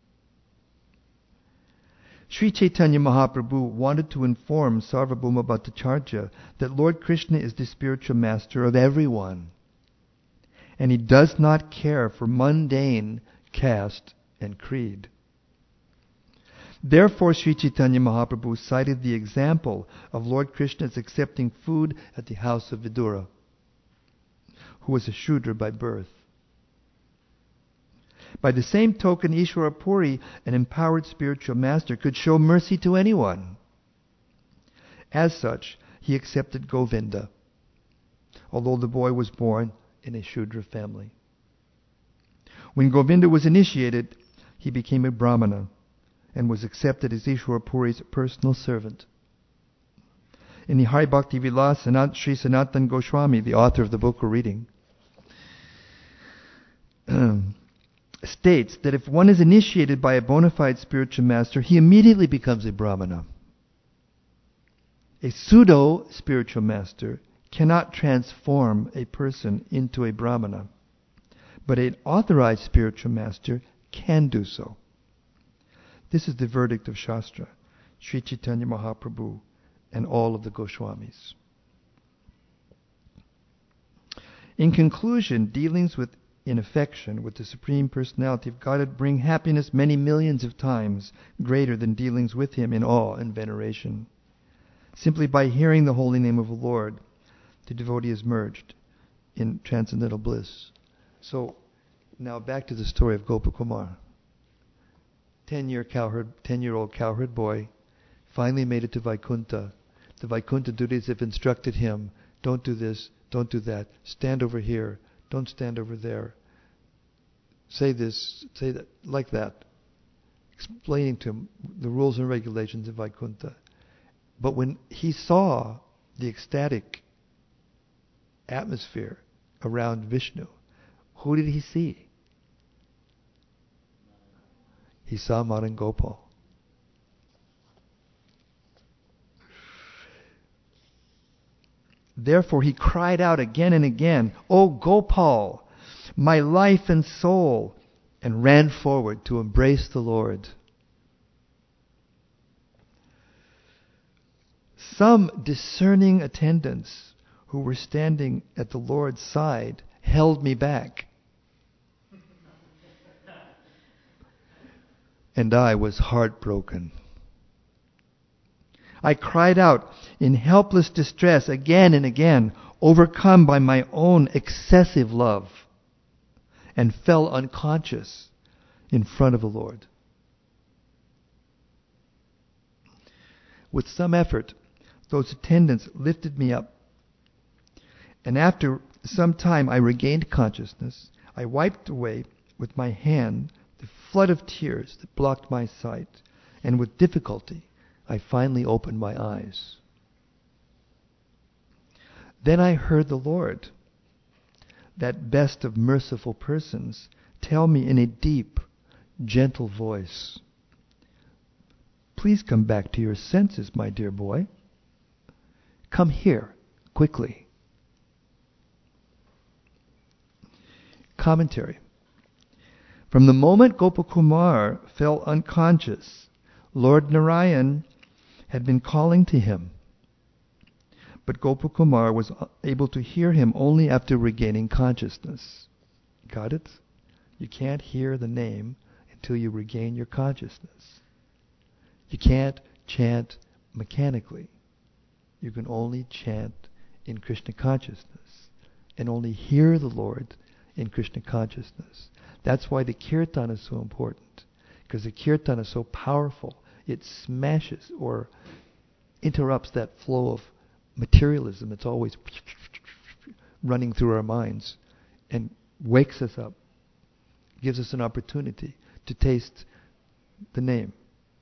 Sri Chaitanya Mahaprabhu wanted to inform Sarvabhauma Bhattacharya that Lord Krishna is the spiritual master of everyone, and He does not care for mundane caste and creed. Therefore, Sri Chaitanya Mahaprabhu cited the example of Lord Krishna's accepting food at the house of Vidura, who was a Shudra by birth. By the same token, Ishwara Puri, an empowered spiritual master, could show mercy to anyone. As such, he accepted Govinda, although the boy was born in a Shudra family. When Govinda was initiated, he became a Brahmana and was accepted as Ishwara Puri's personal servant. In the Hari Bhakti Vilas, Sri Sanatan Goswami, the author of the book we're reading, states that if one is initiated by a bona fide spiritual master, he immediately becomes a brahmana. A pseudo spiritual master cannot transform a person into a brahmana, but an authorized spiritual master can do so. This is the verdict of Shastra, Sri Chaitanya Mahaprabhu, and all of the Goswamis. In conclusion, dealings with in affection with the Supreme Personality of Godhead bring happiness many millions of times greater than dealings with Him in awe and veneration. Simply by hearing the holy name of the Lord, the devotee is merged in transcendental bliss. So, now back to the story of Gopakumar. Ten-year cowherd, ten-year-old cowherd boy finally made it to Vaikuntha. The Vaikuntha duties have instructed him, don't do this, don't do that, stand over here, don't stand over there. Say this, say that, like that. Explaining to him the rules and regulations of Vaikuntha. But when he saw the ecstatic atmosphere around Vishnu, who did he see? He saw Madan Gopal. Therefore he cried out again and again, "O Gopal, my life and soul," and ran forward to embrace the Lord. Some discerning attendants who were standing at the Lord's side held me back. And I was heartbroken. I cried out in helpless distress again and again, overcome by my own excessive love, and fell unconscious in front of the Lord. With some effort, those attendants lifted me up, and after some time I regained consciousness. I wiped away with my hand the flood of tears that blocked my sight, and with difficulty I finally opened my eyes. Then I heard the Lord, that best of merciful persons, tell me in a deep, gentle voice, "Please come back to your senses, my dear boy. Come here, quickly." Commentary. From the moment Gopakumar fell unconscious, Lord Narayan had been calling to him. But Gopakumar was able to hear him only after regaining consciousness. Got it? You can't hear the name until you regain your consciousness. You can't chant mechanically. You can only chant in Krishna consciousness and only hear the Lord in Krishna consciousness. That's why the kirtan is so important, because the kirtan is so powerful. It smashes or interrupts that flow of materialism. It's always running through our minds and wakes us up, gives us an opportunity to taste the name.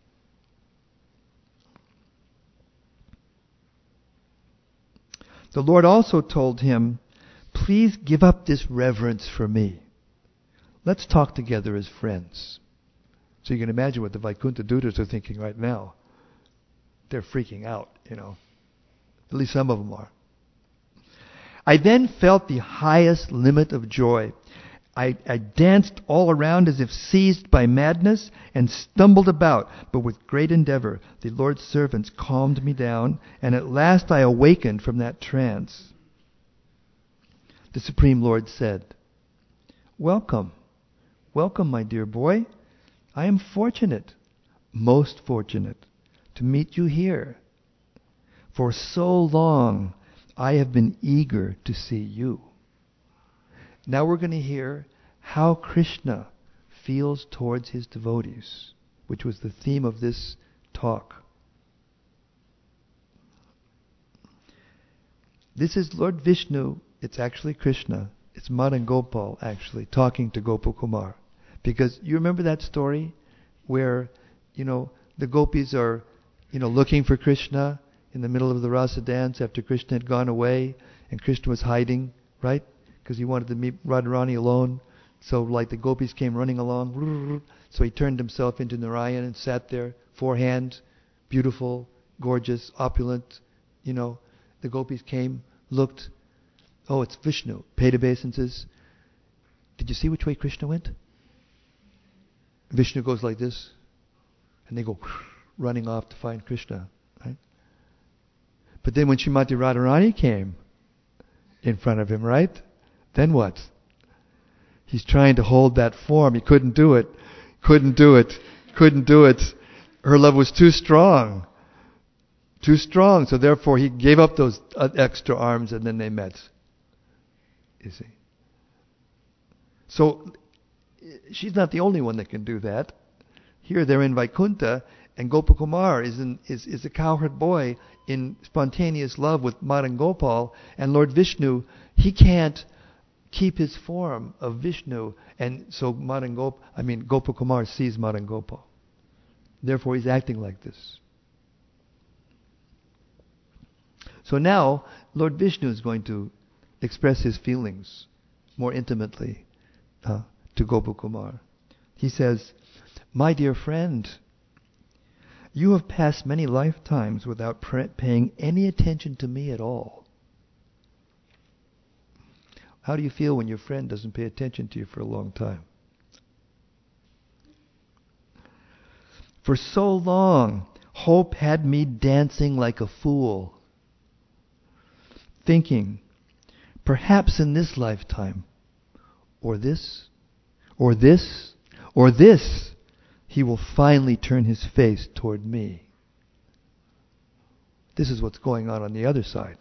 The Lord also told him, "Please give up this reverence for me. Let's talk together as friends." So you can imagine what the Vaikuntha Dutas are thinking right now. They're freaking out, you know. At least some of them are. I then felt the highest limit of joy. I, I danced all around as if seized by madness and stumbled about, but with great endeavor the Lord's servants calmed me down, and at last I awakened from that trance. The Supreme Lord said, "Welcome, welcome, my dear boy. I am fortunate, most fortunate, to meet you here. For so long I have been eager to see you." Now we're going to hear how Krishna feels towards his devotees, which was the theme of this talk. This is Lord Vishnu. It's actually Krishna. It's Madan Gopal actually talking to Gopakumar. Because you remember that story where, you know, the gopis are, you know, looking for Krishna in the middle of the rasa dance after Krishna had gone away, and Krishna was hiding, right? Because he wanted to meet Radharani alone. So like the gopis came running along, so he turned himself into Narayan and sat there, four hands, beautiful, gorgeous, opulent, you know. The gopis came, looked, oh, it's Vishnu, paid obeisances. Did you see which way Krishna went? Vishnu goes like this, and they go running off to find Krishna, right? But then when Srimati Radharani came in front of him, right? Then what? He's trying to hold that form. He couldn't do it. Couldn't do it. Couldn't do it. Her love was too strong. Too strong. So therefore he gave up those extra arms and then they met. You see. So she's not the only one that can do that. Here they're in Vaikuntha and Gopakumar is, in, is, is a cowherd boy in spontaneous love with Madan Gopal, and Lord Vishnu, he can't keep his form of Vishnu, and so Madan Gop, I mean Gopakumar sees Madan Gopal. Therefore he's acting like this. So now Lord Vishnu is going to express his feelings more intimately uh, to Gopakumar. He says, "My dear friend, you have passed many lifetimes without pre- paying any attention to me at all. How do you feel when your friend doesn't pay attention to you for a long time? For so long, hope had me dancing like a fool, thinking, perhaps in this lifetime, or this, or this, or this, he will finally turn his face toward me." This is what's going on on the other side.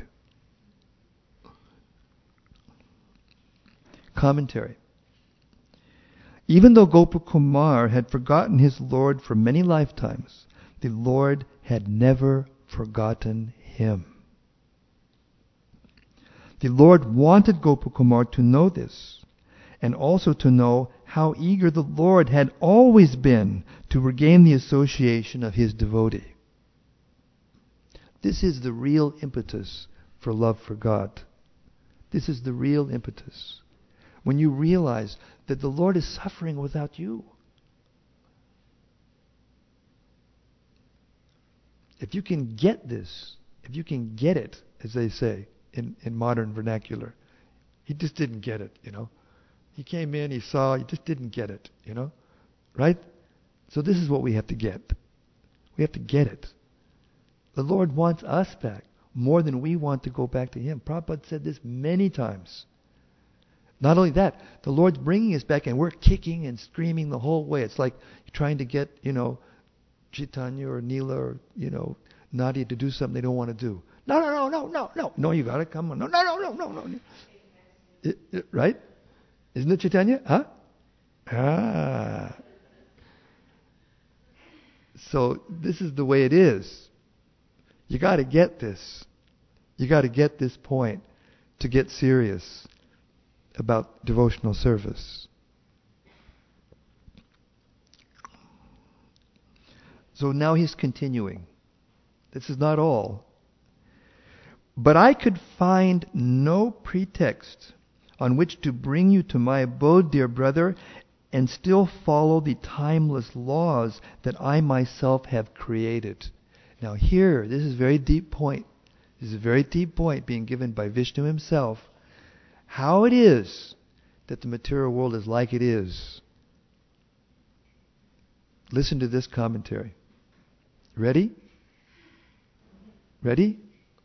Commentary. Even though Gopakumar had forgotten his Lord for many lifetimes, the Lord had never forgotten him. The Lord wanted Gopakumar to know this, and also to know how eager the Lord had always been to regain the association of his devotee. This is the real impetus for love for God. This is the real impetus. When you realize that the Lord is suffering without you. If you can get this, if you can get it, as they say in, in modern vernacular, he just didn't get it, you know. He came in, he saw, he just didn't get it, you know. Right? So this is what we have to get. We have to get it. The Lord wants us back more than we want to go back to Him. Prabhupada said this many times. Not only that, the Lord's bringing us back and we're kicking and screaming the whole way. It's like trying to get, you know, Chaitanya or Neela or, you know, Nadia to do something they don't want to do. No, no, no, no, no, no. No, you got to come on. No, no, no, no, no, no. It, it, right? Isn't it Chaitanya? Huh? Ah. So this is the way it is. You got to get this. You got to get this point to get serious about devotional service. So now he's continuing. This is not all. But I could find no pretext on which to bring you to my abode, dear brother, and still follow the timeless laws that I myself have created. Now here, this is a very deep point. This is a very deep point being given by Vishnu himself. How it is that the material world is like it is. Listen to this commentary. Ready? Ready?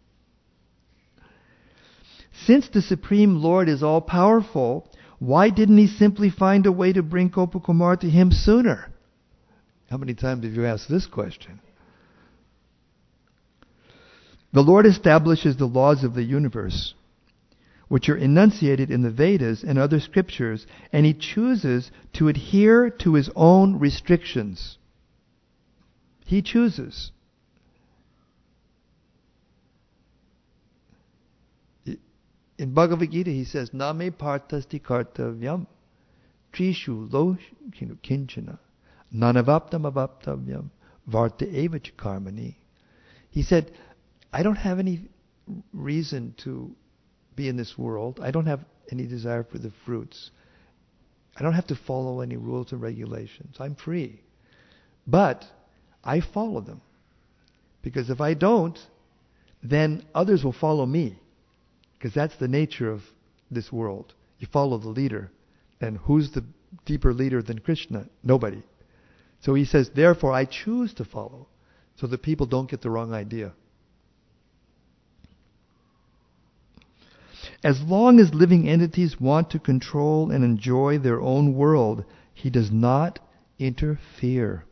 Since the Supreme Lord is all-powerful, why didn't He simply find a way to bring Gopakumar to Him sooner? How many times have you asked this question? The Lord establishes the laws of the universe, which are enunciated in the Vedas and other scriptures, and He chooses to adhere to His own restrictions. He chooses. In Bhagavad Gita, He says, "Name partasti kartavyam, trishu lo kinchana, nanavaptam avaptavyam, varta eva ch karmani." He said, I don't have any reason to be in this world. I don't have any desire for the fruits. I don't have to follow any rules and regulations. I'm free. But I follow them. Because if I don't, then others will follow me. Because that's the nature of this world. You follow the leader. And who's the deeper leader than Krishna? Nobody. So he says, therefore I choose to follow. So that people don't get the wrong idea. As long as living entities want to control and enjoy their own world, he does not interfere.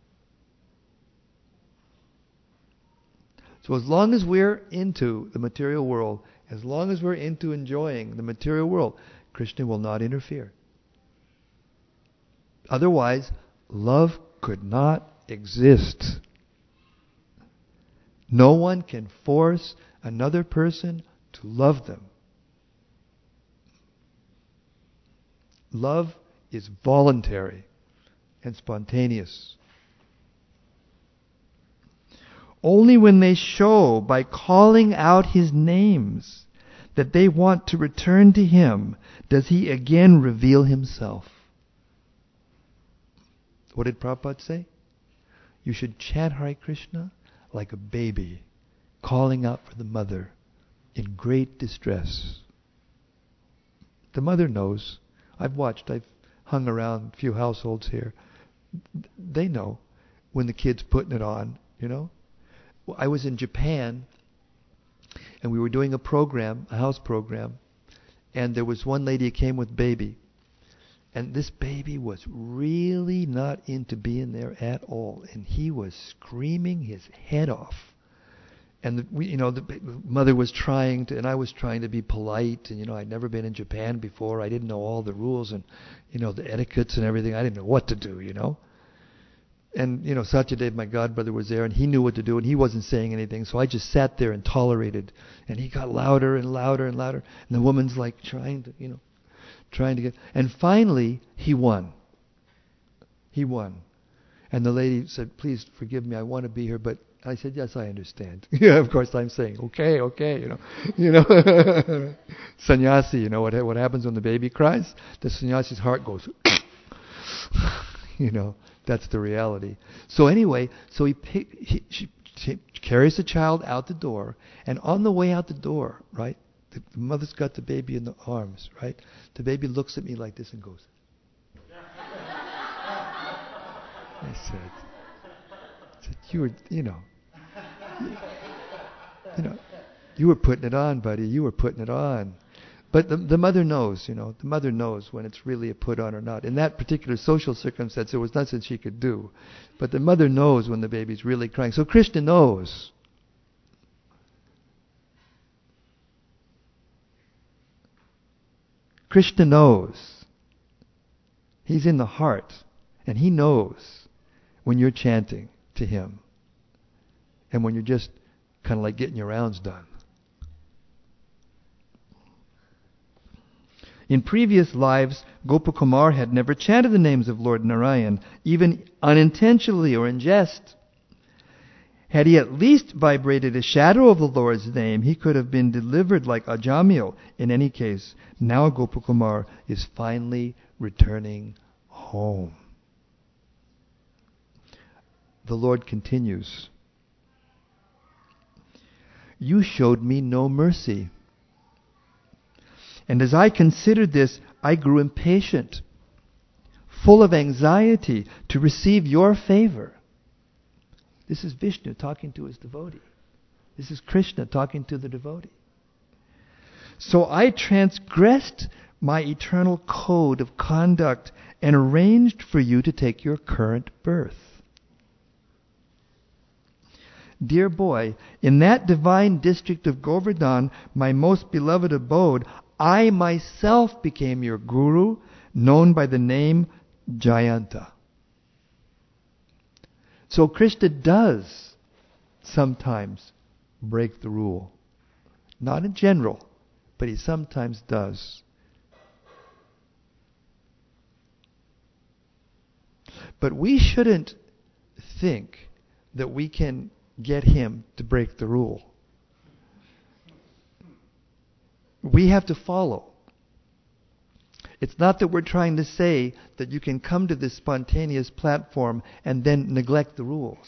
So as long as we're into the material world, as long as we're into enjoying the material world, Krishna will not interfere. Otherwise, love could not exist. No one can force another person to love them. Love is voluntary and spontaneous. Only when they show by calling out his names that they want to return to him does he again reveal himself. What did Prabhupada say? You should chant Hare Krishna like a baby calling out for the mother in great distress. The mother knows. I've watched, I've hung around a few households here. They know when the kid's putting it on, you know. I was in Japan, and we were doing a program, a house program, and there was one lady who came with baby. And this baby was really not into being there at all. And he was screaming his head off. And the, we, you know, the mother was trying to, and I was trying to be polite. And you know, I'd never been in Japan before. I didn't know all the rules and, you know, the etiquettes and everything. I didn't know what to do, you know. And you know, Satyadev, my godbrother, was there, and he knew what to do, and he wasn't saying anything. So I just sat there and tolerated. And he got louder and louder and louder. And the woman's like trying to, you know, trying to get. And finally, he won. He won. And the lady said, "Please forgive me. I want to be here, but." I said, "Yes, I understand." Yeah, of course I'm saying, "Okay, okay," you know, you know, sannyasi. You know what what happens when the baby cries? The sannyasi's heart goes, you know. That's the reality. So anyway, so he, pick, he she, she carries the child out the door, and on the way out the door, right, the, the mother's got the baby in the arms, right. The baby looks at me like this and goes. I said, I said, you were, you know. You know, you were putting it on, buddy. You were putting it on. But the, the mother knows, you know. The mother knows when it's really a put on or not. In that particular social circumstance, there was nothing she could do. But the mother knows when the baby's really crying. So Krishna knows. Krishna knows. He's in the heart. And he knows when you're chanting to him. And when you're just kind of like getting your rounds done. In previous lives, Gopakumar had never chanted the names of Lord Narayan, even unintentionally or in jest. Had he at least vibrated a shadow of the Lord's name, he could have been delivered like Ajamil. In any case, now Gopakumar is finally returning home. The Lord continues, "You showed me no mercy. And as I considered this, I grew impatient, full of anxiety to receive your favor." This is Vishnu talking to his devotee. This is Krishna talking to the devotee. "So I transgressed my eternal code of conduct and arranged for you to take your current birth. Dear boy, in that divine district of Govardhan, my most beloved abode, I myself became your guru, known by the name Jayanta." So Krishna does sometimes break the rule. Not in general, but he sometimes does. But we shouldn't think that we can get him to break the rule. We have to follow. It's not that we're trying to say that you can come to this spontaneous platform and then neglect the rules.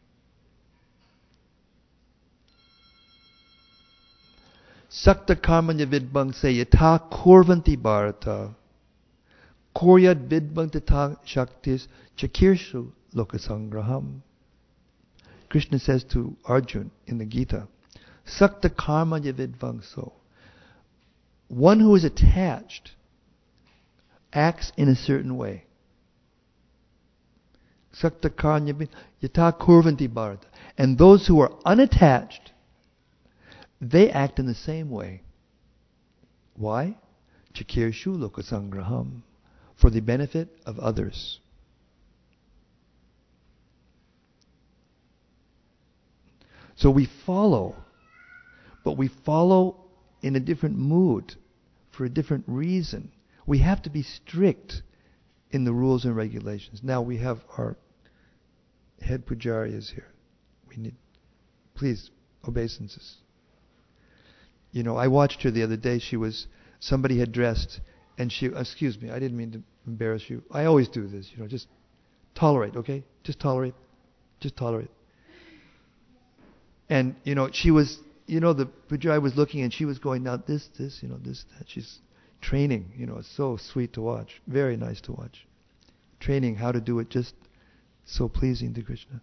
Sakta karmanya vidbang se yata kurvanti bharata koryad vidbang tata shaktis chakirshu lokasangraham. Krishna says to Arjuna in the Gita, Sakta karmanya vidbang so. One who is attached acts in a certain way. Sakta karmanya yata kurvanti bharata. And those who are unattached, they act in the same way. Why? Chakirshu lokasangraham. For the benefit of others. So we follow, but we follow in a different mood, for a different reason. We have to be strict in the rules and regulations. Now we have our head pujari is here. We need, please, obeisances. You know, I watched her the other day. She was, somebody had dressed, and she, excuse me, I didn't mean to embarrass you. I always do this, you know, just tolerate, okay? Just tolerate. Just tolerate. And, you know, she was, you know, the pujari was looking and she was going, now this, this, you know, this, that. She's training, you know, it's so sweet to watch. Very nice to watch. Training how to do it just so pleasing to Krishna.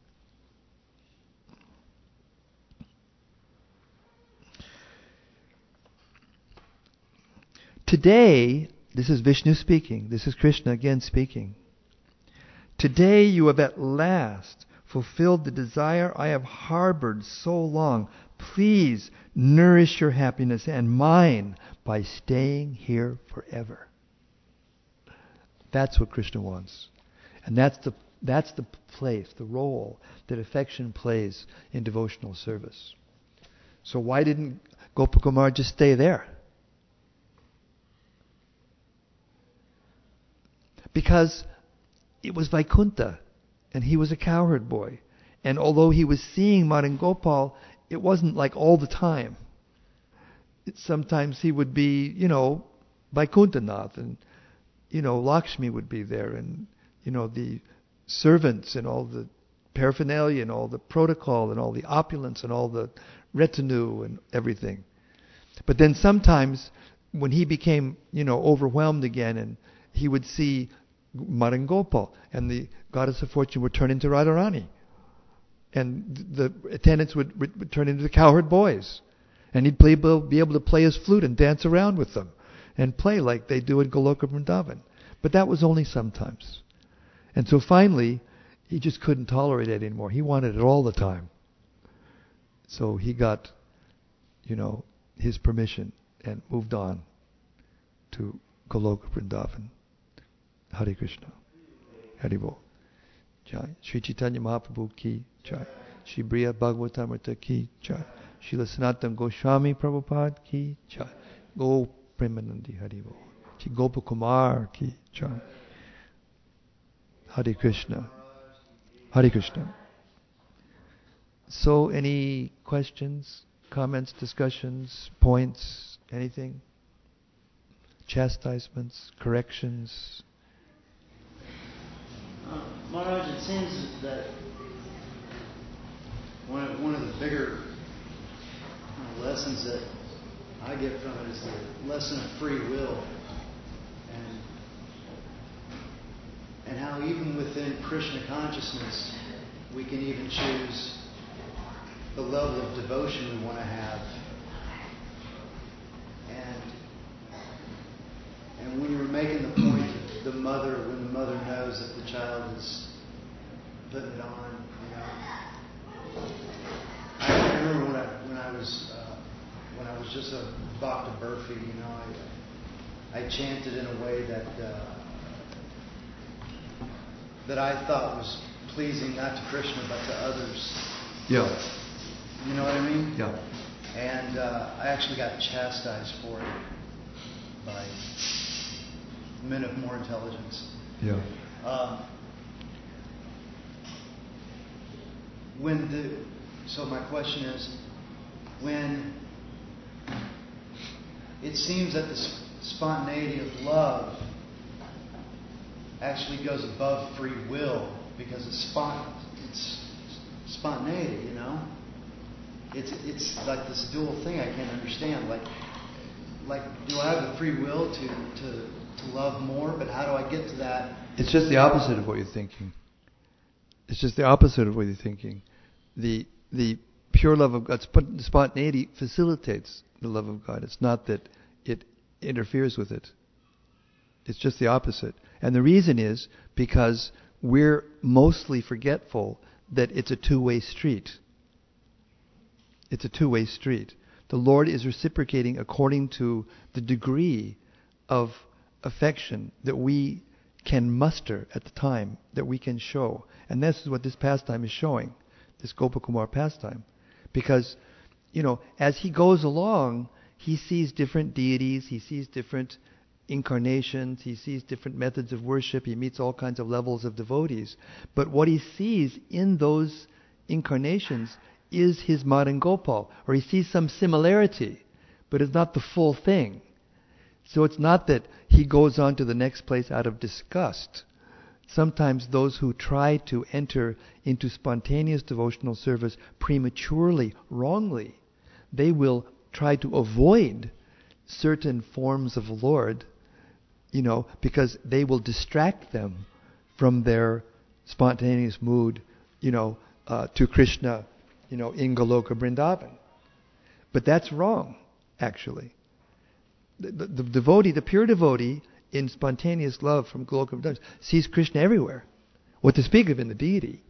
Today, this is Vishnu speaking. This is Krishna again speaking. Today you have at last fulfilled the desire I have harbored so long. Please nourish your happiness and mine by staying here forever. That's what Krishna wants. And that's the that's the place, the role that affection plays in devotional service. So why didn't Gopakumar just stay there? Because it was Vaikuntha, and he was a cowherd boy. And although he was seeing Madan Gopal, it wasn't like all the time. It, sometimes he would be, you know, Vaikuntanath, and, you know, Lakshmi would be there, and, you know, the servants, and all the paraphernalia, and all the protocol, and all the opulence, and all the retinue, and everything. But then sometimes, when he became, you know, overwhelmed again, and he would see Madan Gopal, and the goddess of fortune would turn into Radharani. And the attendants would, would turn into the cowherd boys. And he'd play, be able to play his flute and dance around with them. And play like they do in Goloka Vrindavan. But that was only sometimes. And so finally, he just couldn't tolerate it anymore. He wanted it all the time. So he got, you know, his permission and moved on to Goloka Vrindavan. Hare Krishna. Hare Bol. Jai. Sri Chaitanya Mahaprabhu ki Jai. Sri Briya Bhagavatamrita ki Jai. Srila Sanatana Goswami Prabhupada ki Jai. Go Premanandi Hare Bol. Sri Gopakumar ki Jai. Hare Krishna. Hare Krishna. So, any questions, comments, discussions, points, anything? Chastisements, corrections?
Uh, Maharaj, it seems that one of, one of the bigger uh, lessons that I get from it is the lesson of free will, and and how even within Krishna consciousness we can even choose the level of devotion we want to have, and and when you were making the point of the mother, when the mother knows that the child is putting it on, you know. I remember when I when I was uh, when I was just a Bhakta Burfi, you know, I I chanted in a way that uh, that I thought was pleasing not to Krishna but to others.
Yeah.
You know what I mean?
Yeah.
And uh, I actually got chastised for it by men of more intelligence.
Yeah.
Uh, when the so my question is, when it seems that the spontaneity of love actually goes above free will because it's spont it's spontaneity, you know. It's it's like this dual thing I can't understand. Like like do I have the free will to to to love more? But how do I get to that?
It's just the opposite of what you're thinking. It's just the opposite of what you're thinking. The the pure love of God, spontaneity facilitates the love of God. It's not that it interferes with it. It's just the opposite. And the reason is because we're mostly forgetful that it's a two-way street. It's a two-way street. The Lord is reciprocating according to the degree of affection that we can muster at the time, that we can show. And this is what this pastime is showing, this Gopakumar pastime. Because, you know, as he goes along, he sees different deities, he sees different incarnations, he sees different methods of worship, he meets all kinds of levels of devotees. But what he sees in those incarnations is his Madan Gopal, or he sees some similarity, but it's not the full thing. So it's not that he goes on to the next place out of disgust. Sometimes those who try to enter into spontaneous devotional service prematurely, wrongly, they will try to avoid certain forms of Lord, you know, because they will distract them from their spontaneous mood, you know, uh, to Krishna, you know, in Goloka Vrindavan. But that's wrong, actually. The, the, the devotee, the pure devotee, in spontaneous love from Goloka Vrindavan, sees Krishna everywhere. What to speak of in the deity.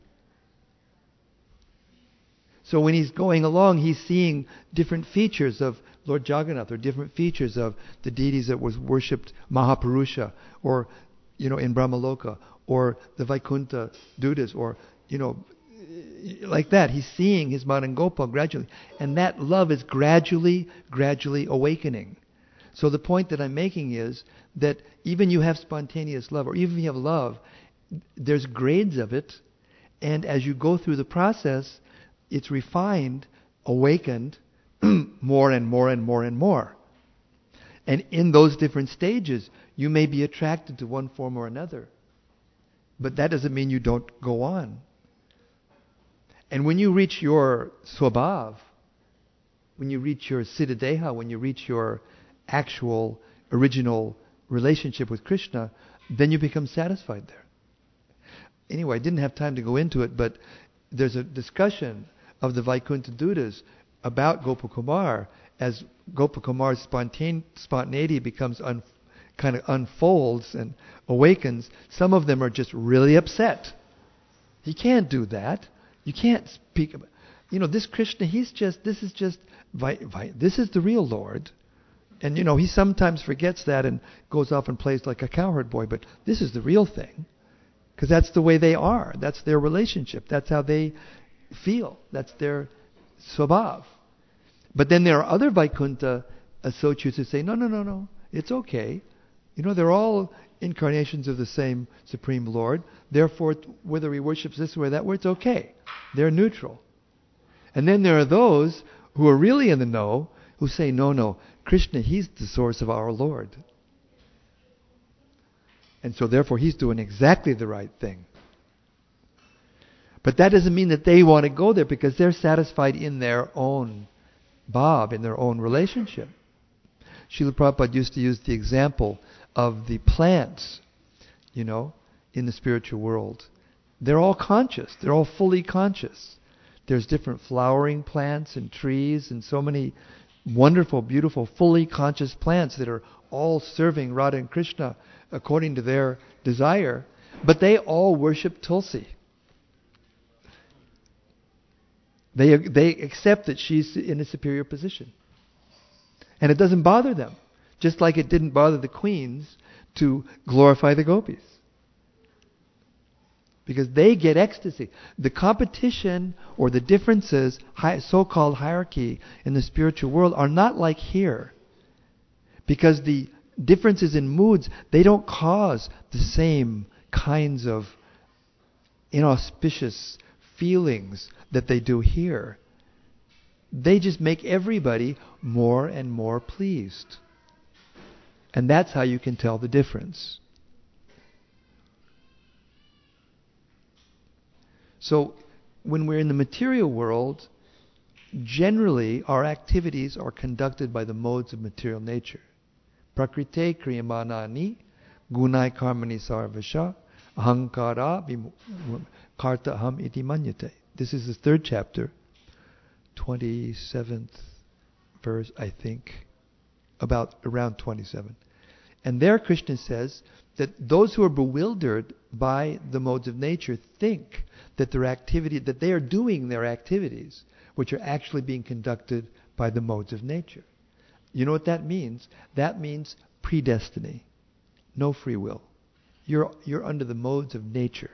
So when he's going along, he's seeing different features of Lord Jagannath, or different features of the deities that was worshipped, Mahapurusha, or, you know, in Brahmaloka, or the Vaikuntha Dutas, or, you know, like that. He's seeing his Madan Gopal gradually. And that love is gradually, gradually awakening. So the point that I'm making is that even you have spontaneous love, or even if you have love, there's grades of it. And as you go through the process, it's refined, awakened, more and more and more and more. And in those different stages, you may be attracted to one form or another. But that doesn't mean you don't go on. And when you reach your swabhav, when you reach your siddhadeha, when you reach your actual, original relationship with Krishna, then you become satisfied there. Anyway, I didn't have time to go into it, but there's a discussion of the Vaikuntha Dutas about Gopakumar. As Gopakumar's spontane, spontaneity becomes un, kind of unfolds and awakens, some of them are just really upset. You can't do that. You can't speak about, you know, this Krishna, he's just, this is just, vi, vi, this is the real Lord. And, you know, he sometimes forgets that and goes off and plays like a cowherd boy, but this is the real thing. Because that's the way they are. That's their relationship. That's how they feel. That's their swabhav. But then there are other Vaikuntha associates who say, no, no, no, no, it's okay. You know, they're all incarnations of the same Supreme Lord. Therefore, whether he worships this way or that way, it's okay. They're neutral. And then there are those who are really in the know who say, no, no, Krishna, he's the source of our Lord. And so therefore he's doing exactly the right thing. But that doesn't mean that they want to go there, because they're satisfied in their own bhav, in their own relationship. Srila Prabhupada used to use the example of the plants, you know, in the spiritual world. They're all conscious. They're all fully conscious. There's different flowering plants and trees and so many wonderful, beautiful, fully conscious plants that are all serving Radha and Krishna according to their desire. But they all worship Tulsi. They they accept that she's in a superior position. And it doesn't bother them. Just like it didn't bother the queens to glorify the gopis. Because they get ecstasy. The competition or the differences, so-called hierarchy in the spiritual world, are not like here. Because the differences in moods, they don't cause the same kinds of inauspicious feelings that they do here. They just make everybody more and more pleased. And that's how you can tell the difference. So when we're in the material world, generally our activities are conducted by the modes of material nature. Prakrite kriyamanani gunai karmani sarvasha ahankara karta aham iti manyate. This is the third chapter, twenty-seventh verse, I think, about around twenty-seven. And there Krishna says that those who are bewildered by the modes of nature think that their activity, that they are doing their activities, which are actually being conducted by the modes of nature. You know what that means? That means predestiny, no free will. You're you're under the modes of nature.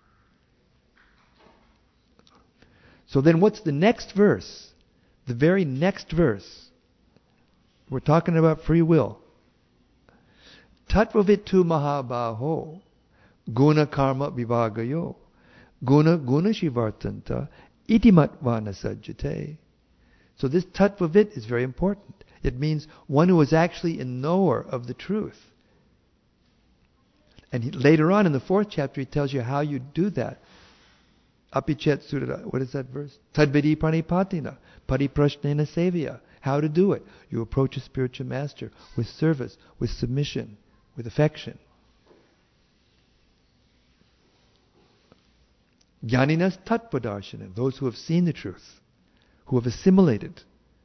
So then what's the next verse? The very next verse. We're talking about free will. Tattvavitu mahabaho guna karma vivagayo guna guna shivartanta itimatvana sajjate. So this tattvavit is very important. It means one who is actually a knower of the truth. And he, later on in the fourth chapter he tells you how you do that. Apichet surara, what is that verse? Tadvidi pranipatina, pariprashnena sevya. How to do it. You approach a spiritual master with service, with submission, with affection. Jnaninas tattvadarshana, those who have seen the truth, who have assimilated.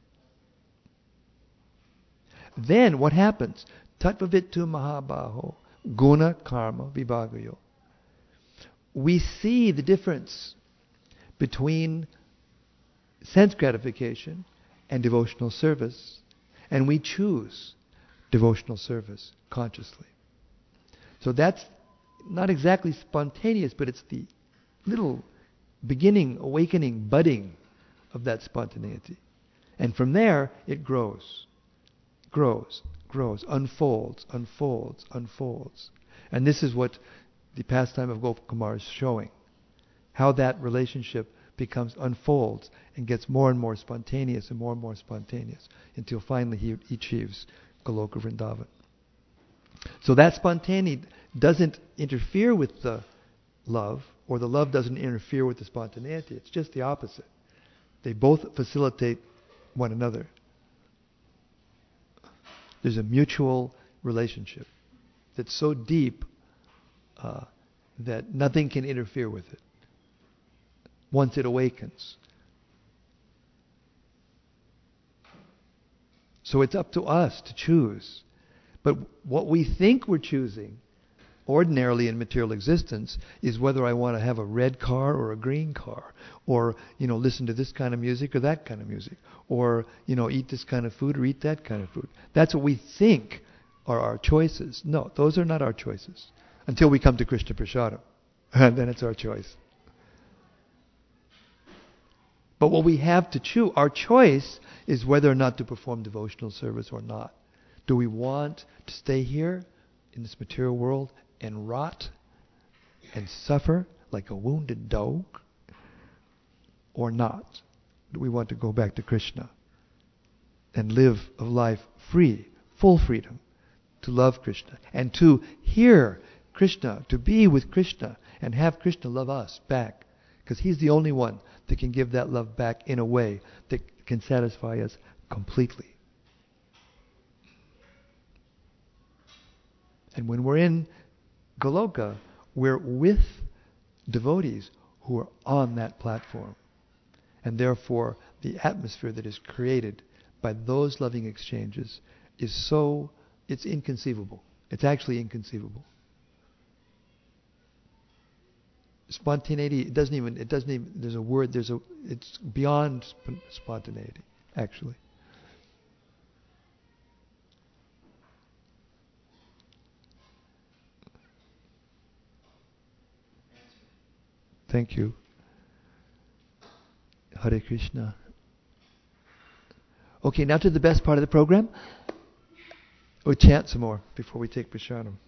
Then what happens? Tattvavitu mahabaho guna karma vibhagayo. We see the difference between sense gratification and devotional service, and we choose devotional service consciously. So that's not exactly spontaneous, but it's the little beginning, awakening, budding of that spontaneity. And from there, it grows, grows, grows, unfolds, unfolds, unfolds. And this is what the pastime of Gopakumar is showing. How that relationship becomes, unfolds, and gets more and more spontaneous and more and more spontaneous until finally he achieves Goloka Vrindavan. So that spontaneity doesn't interfere with the love, or the love doesn't interfere with the spontaneity. It's just the opposite. They both facilitate one another. There's a mutual relationship that's so deep uh, that nothing can interfere with it once it awakens. So it's up to us to choose. But what we think we're choosing ordinarily in material existence is whether I want to have a red car or a green car, or, you know, listen to this kind of music or that kind of music, or, you know, eat this kind of food or eat that kind of food. That's what we think are our choices. No, those are not our choices. Until we come to Krishna Prasadam. And then it's our choice. But what we have to choose, our choice is whether or not to perform devotional service or not. Do we want to stay here in this material world and rot and suffer like a wounded dog, or not? Do we want to go back to Krishna and live a life free, full freedom, to love Krishna and to hear Krishna, to be with Krishna and have Krishna love us back? Because He's the only one that can give that love back in a way that can satisfy us completely. And when we're in Goloka, we're with devotees who are on that platform. And therefore, the atmosphere that is created by those loving exchanges is so, it's inconceivable. It's actually inconceivable. Spontaneity, it doesn't even, it doesn't even, there's a word, there's a, it's beyond sp- spontaneity, actually. Thank you. Hare Krishna. Okay, now to the best part of the program. We'll chant some more before we take Prasadam.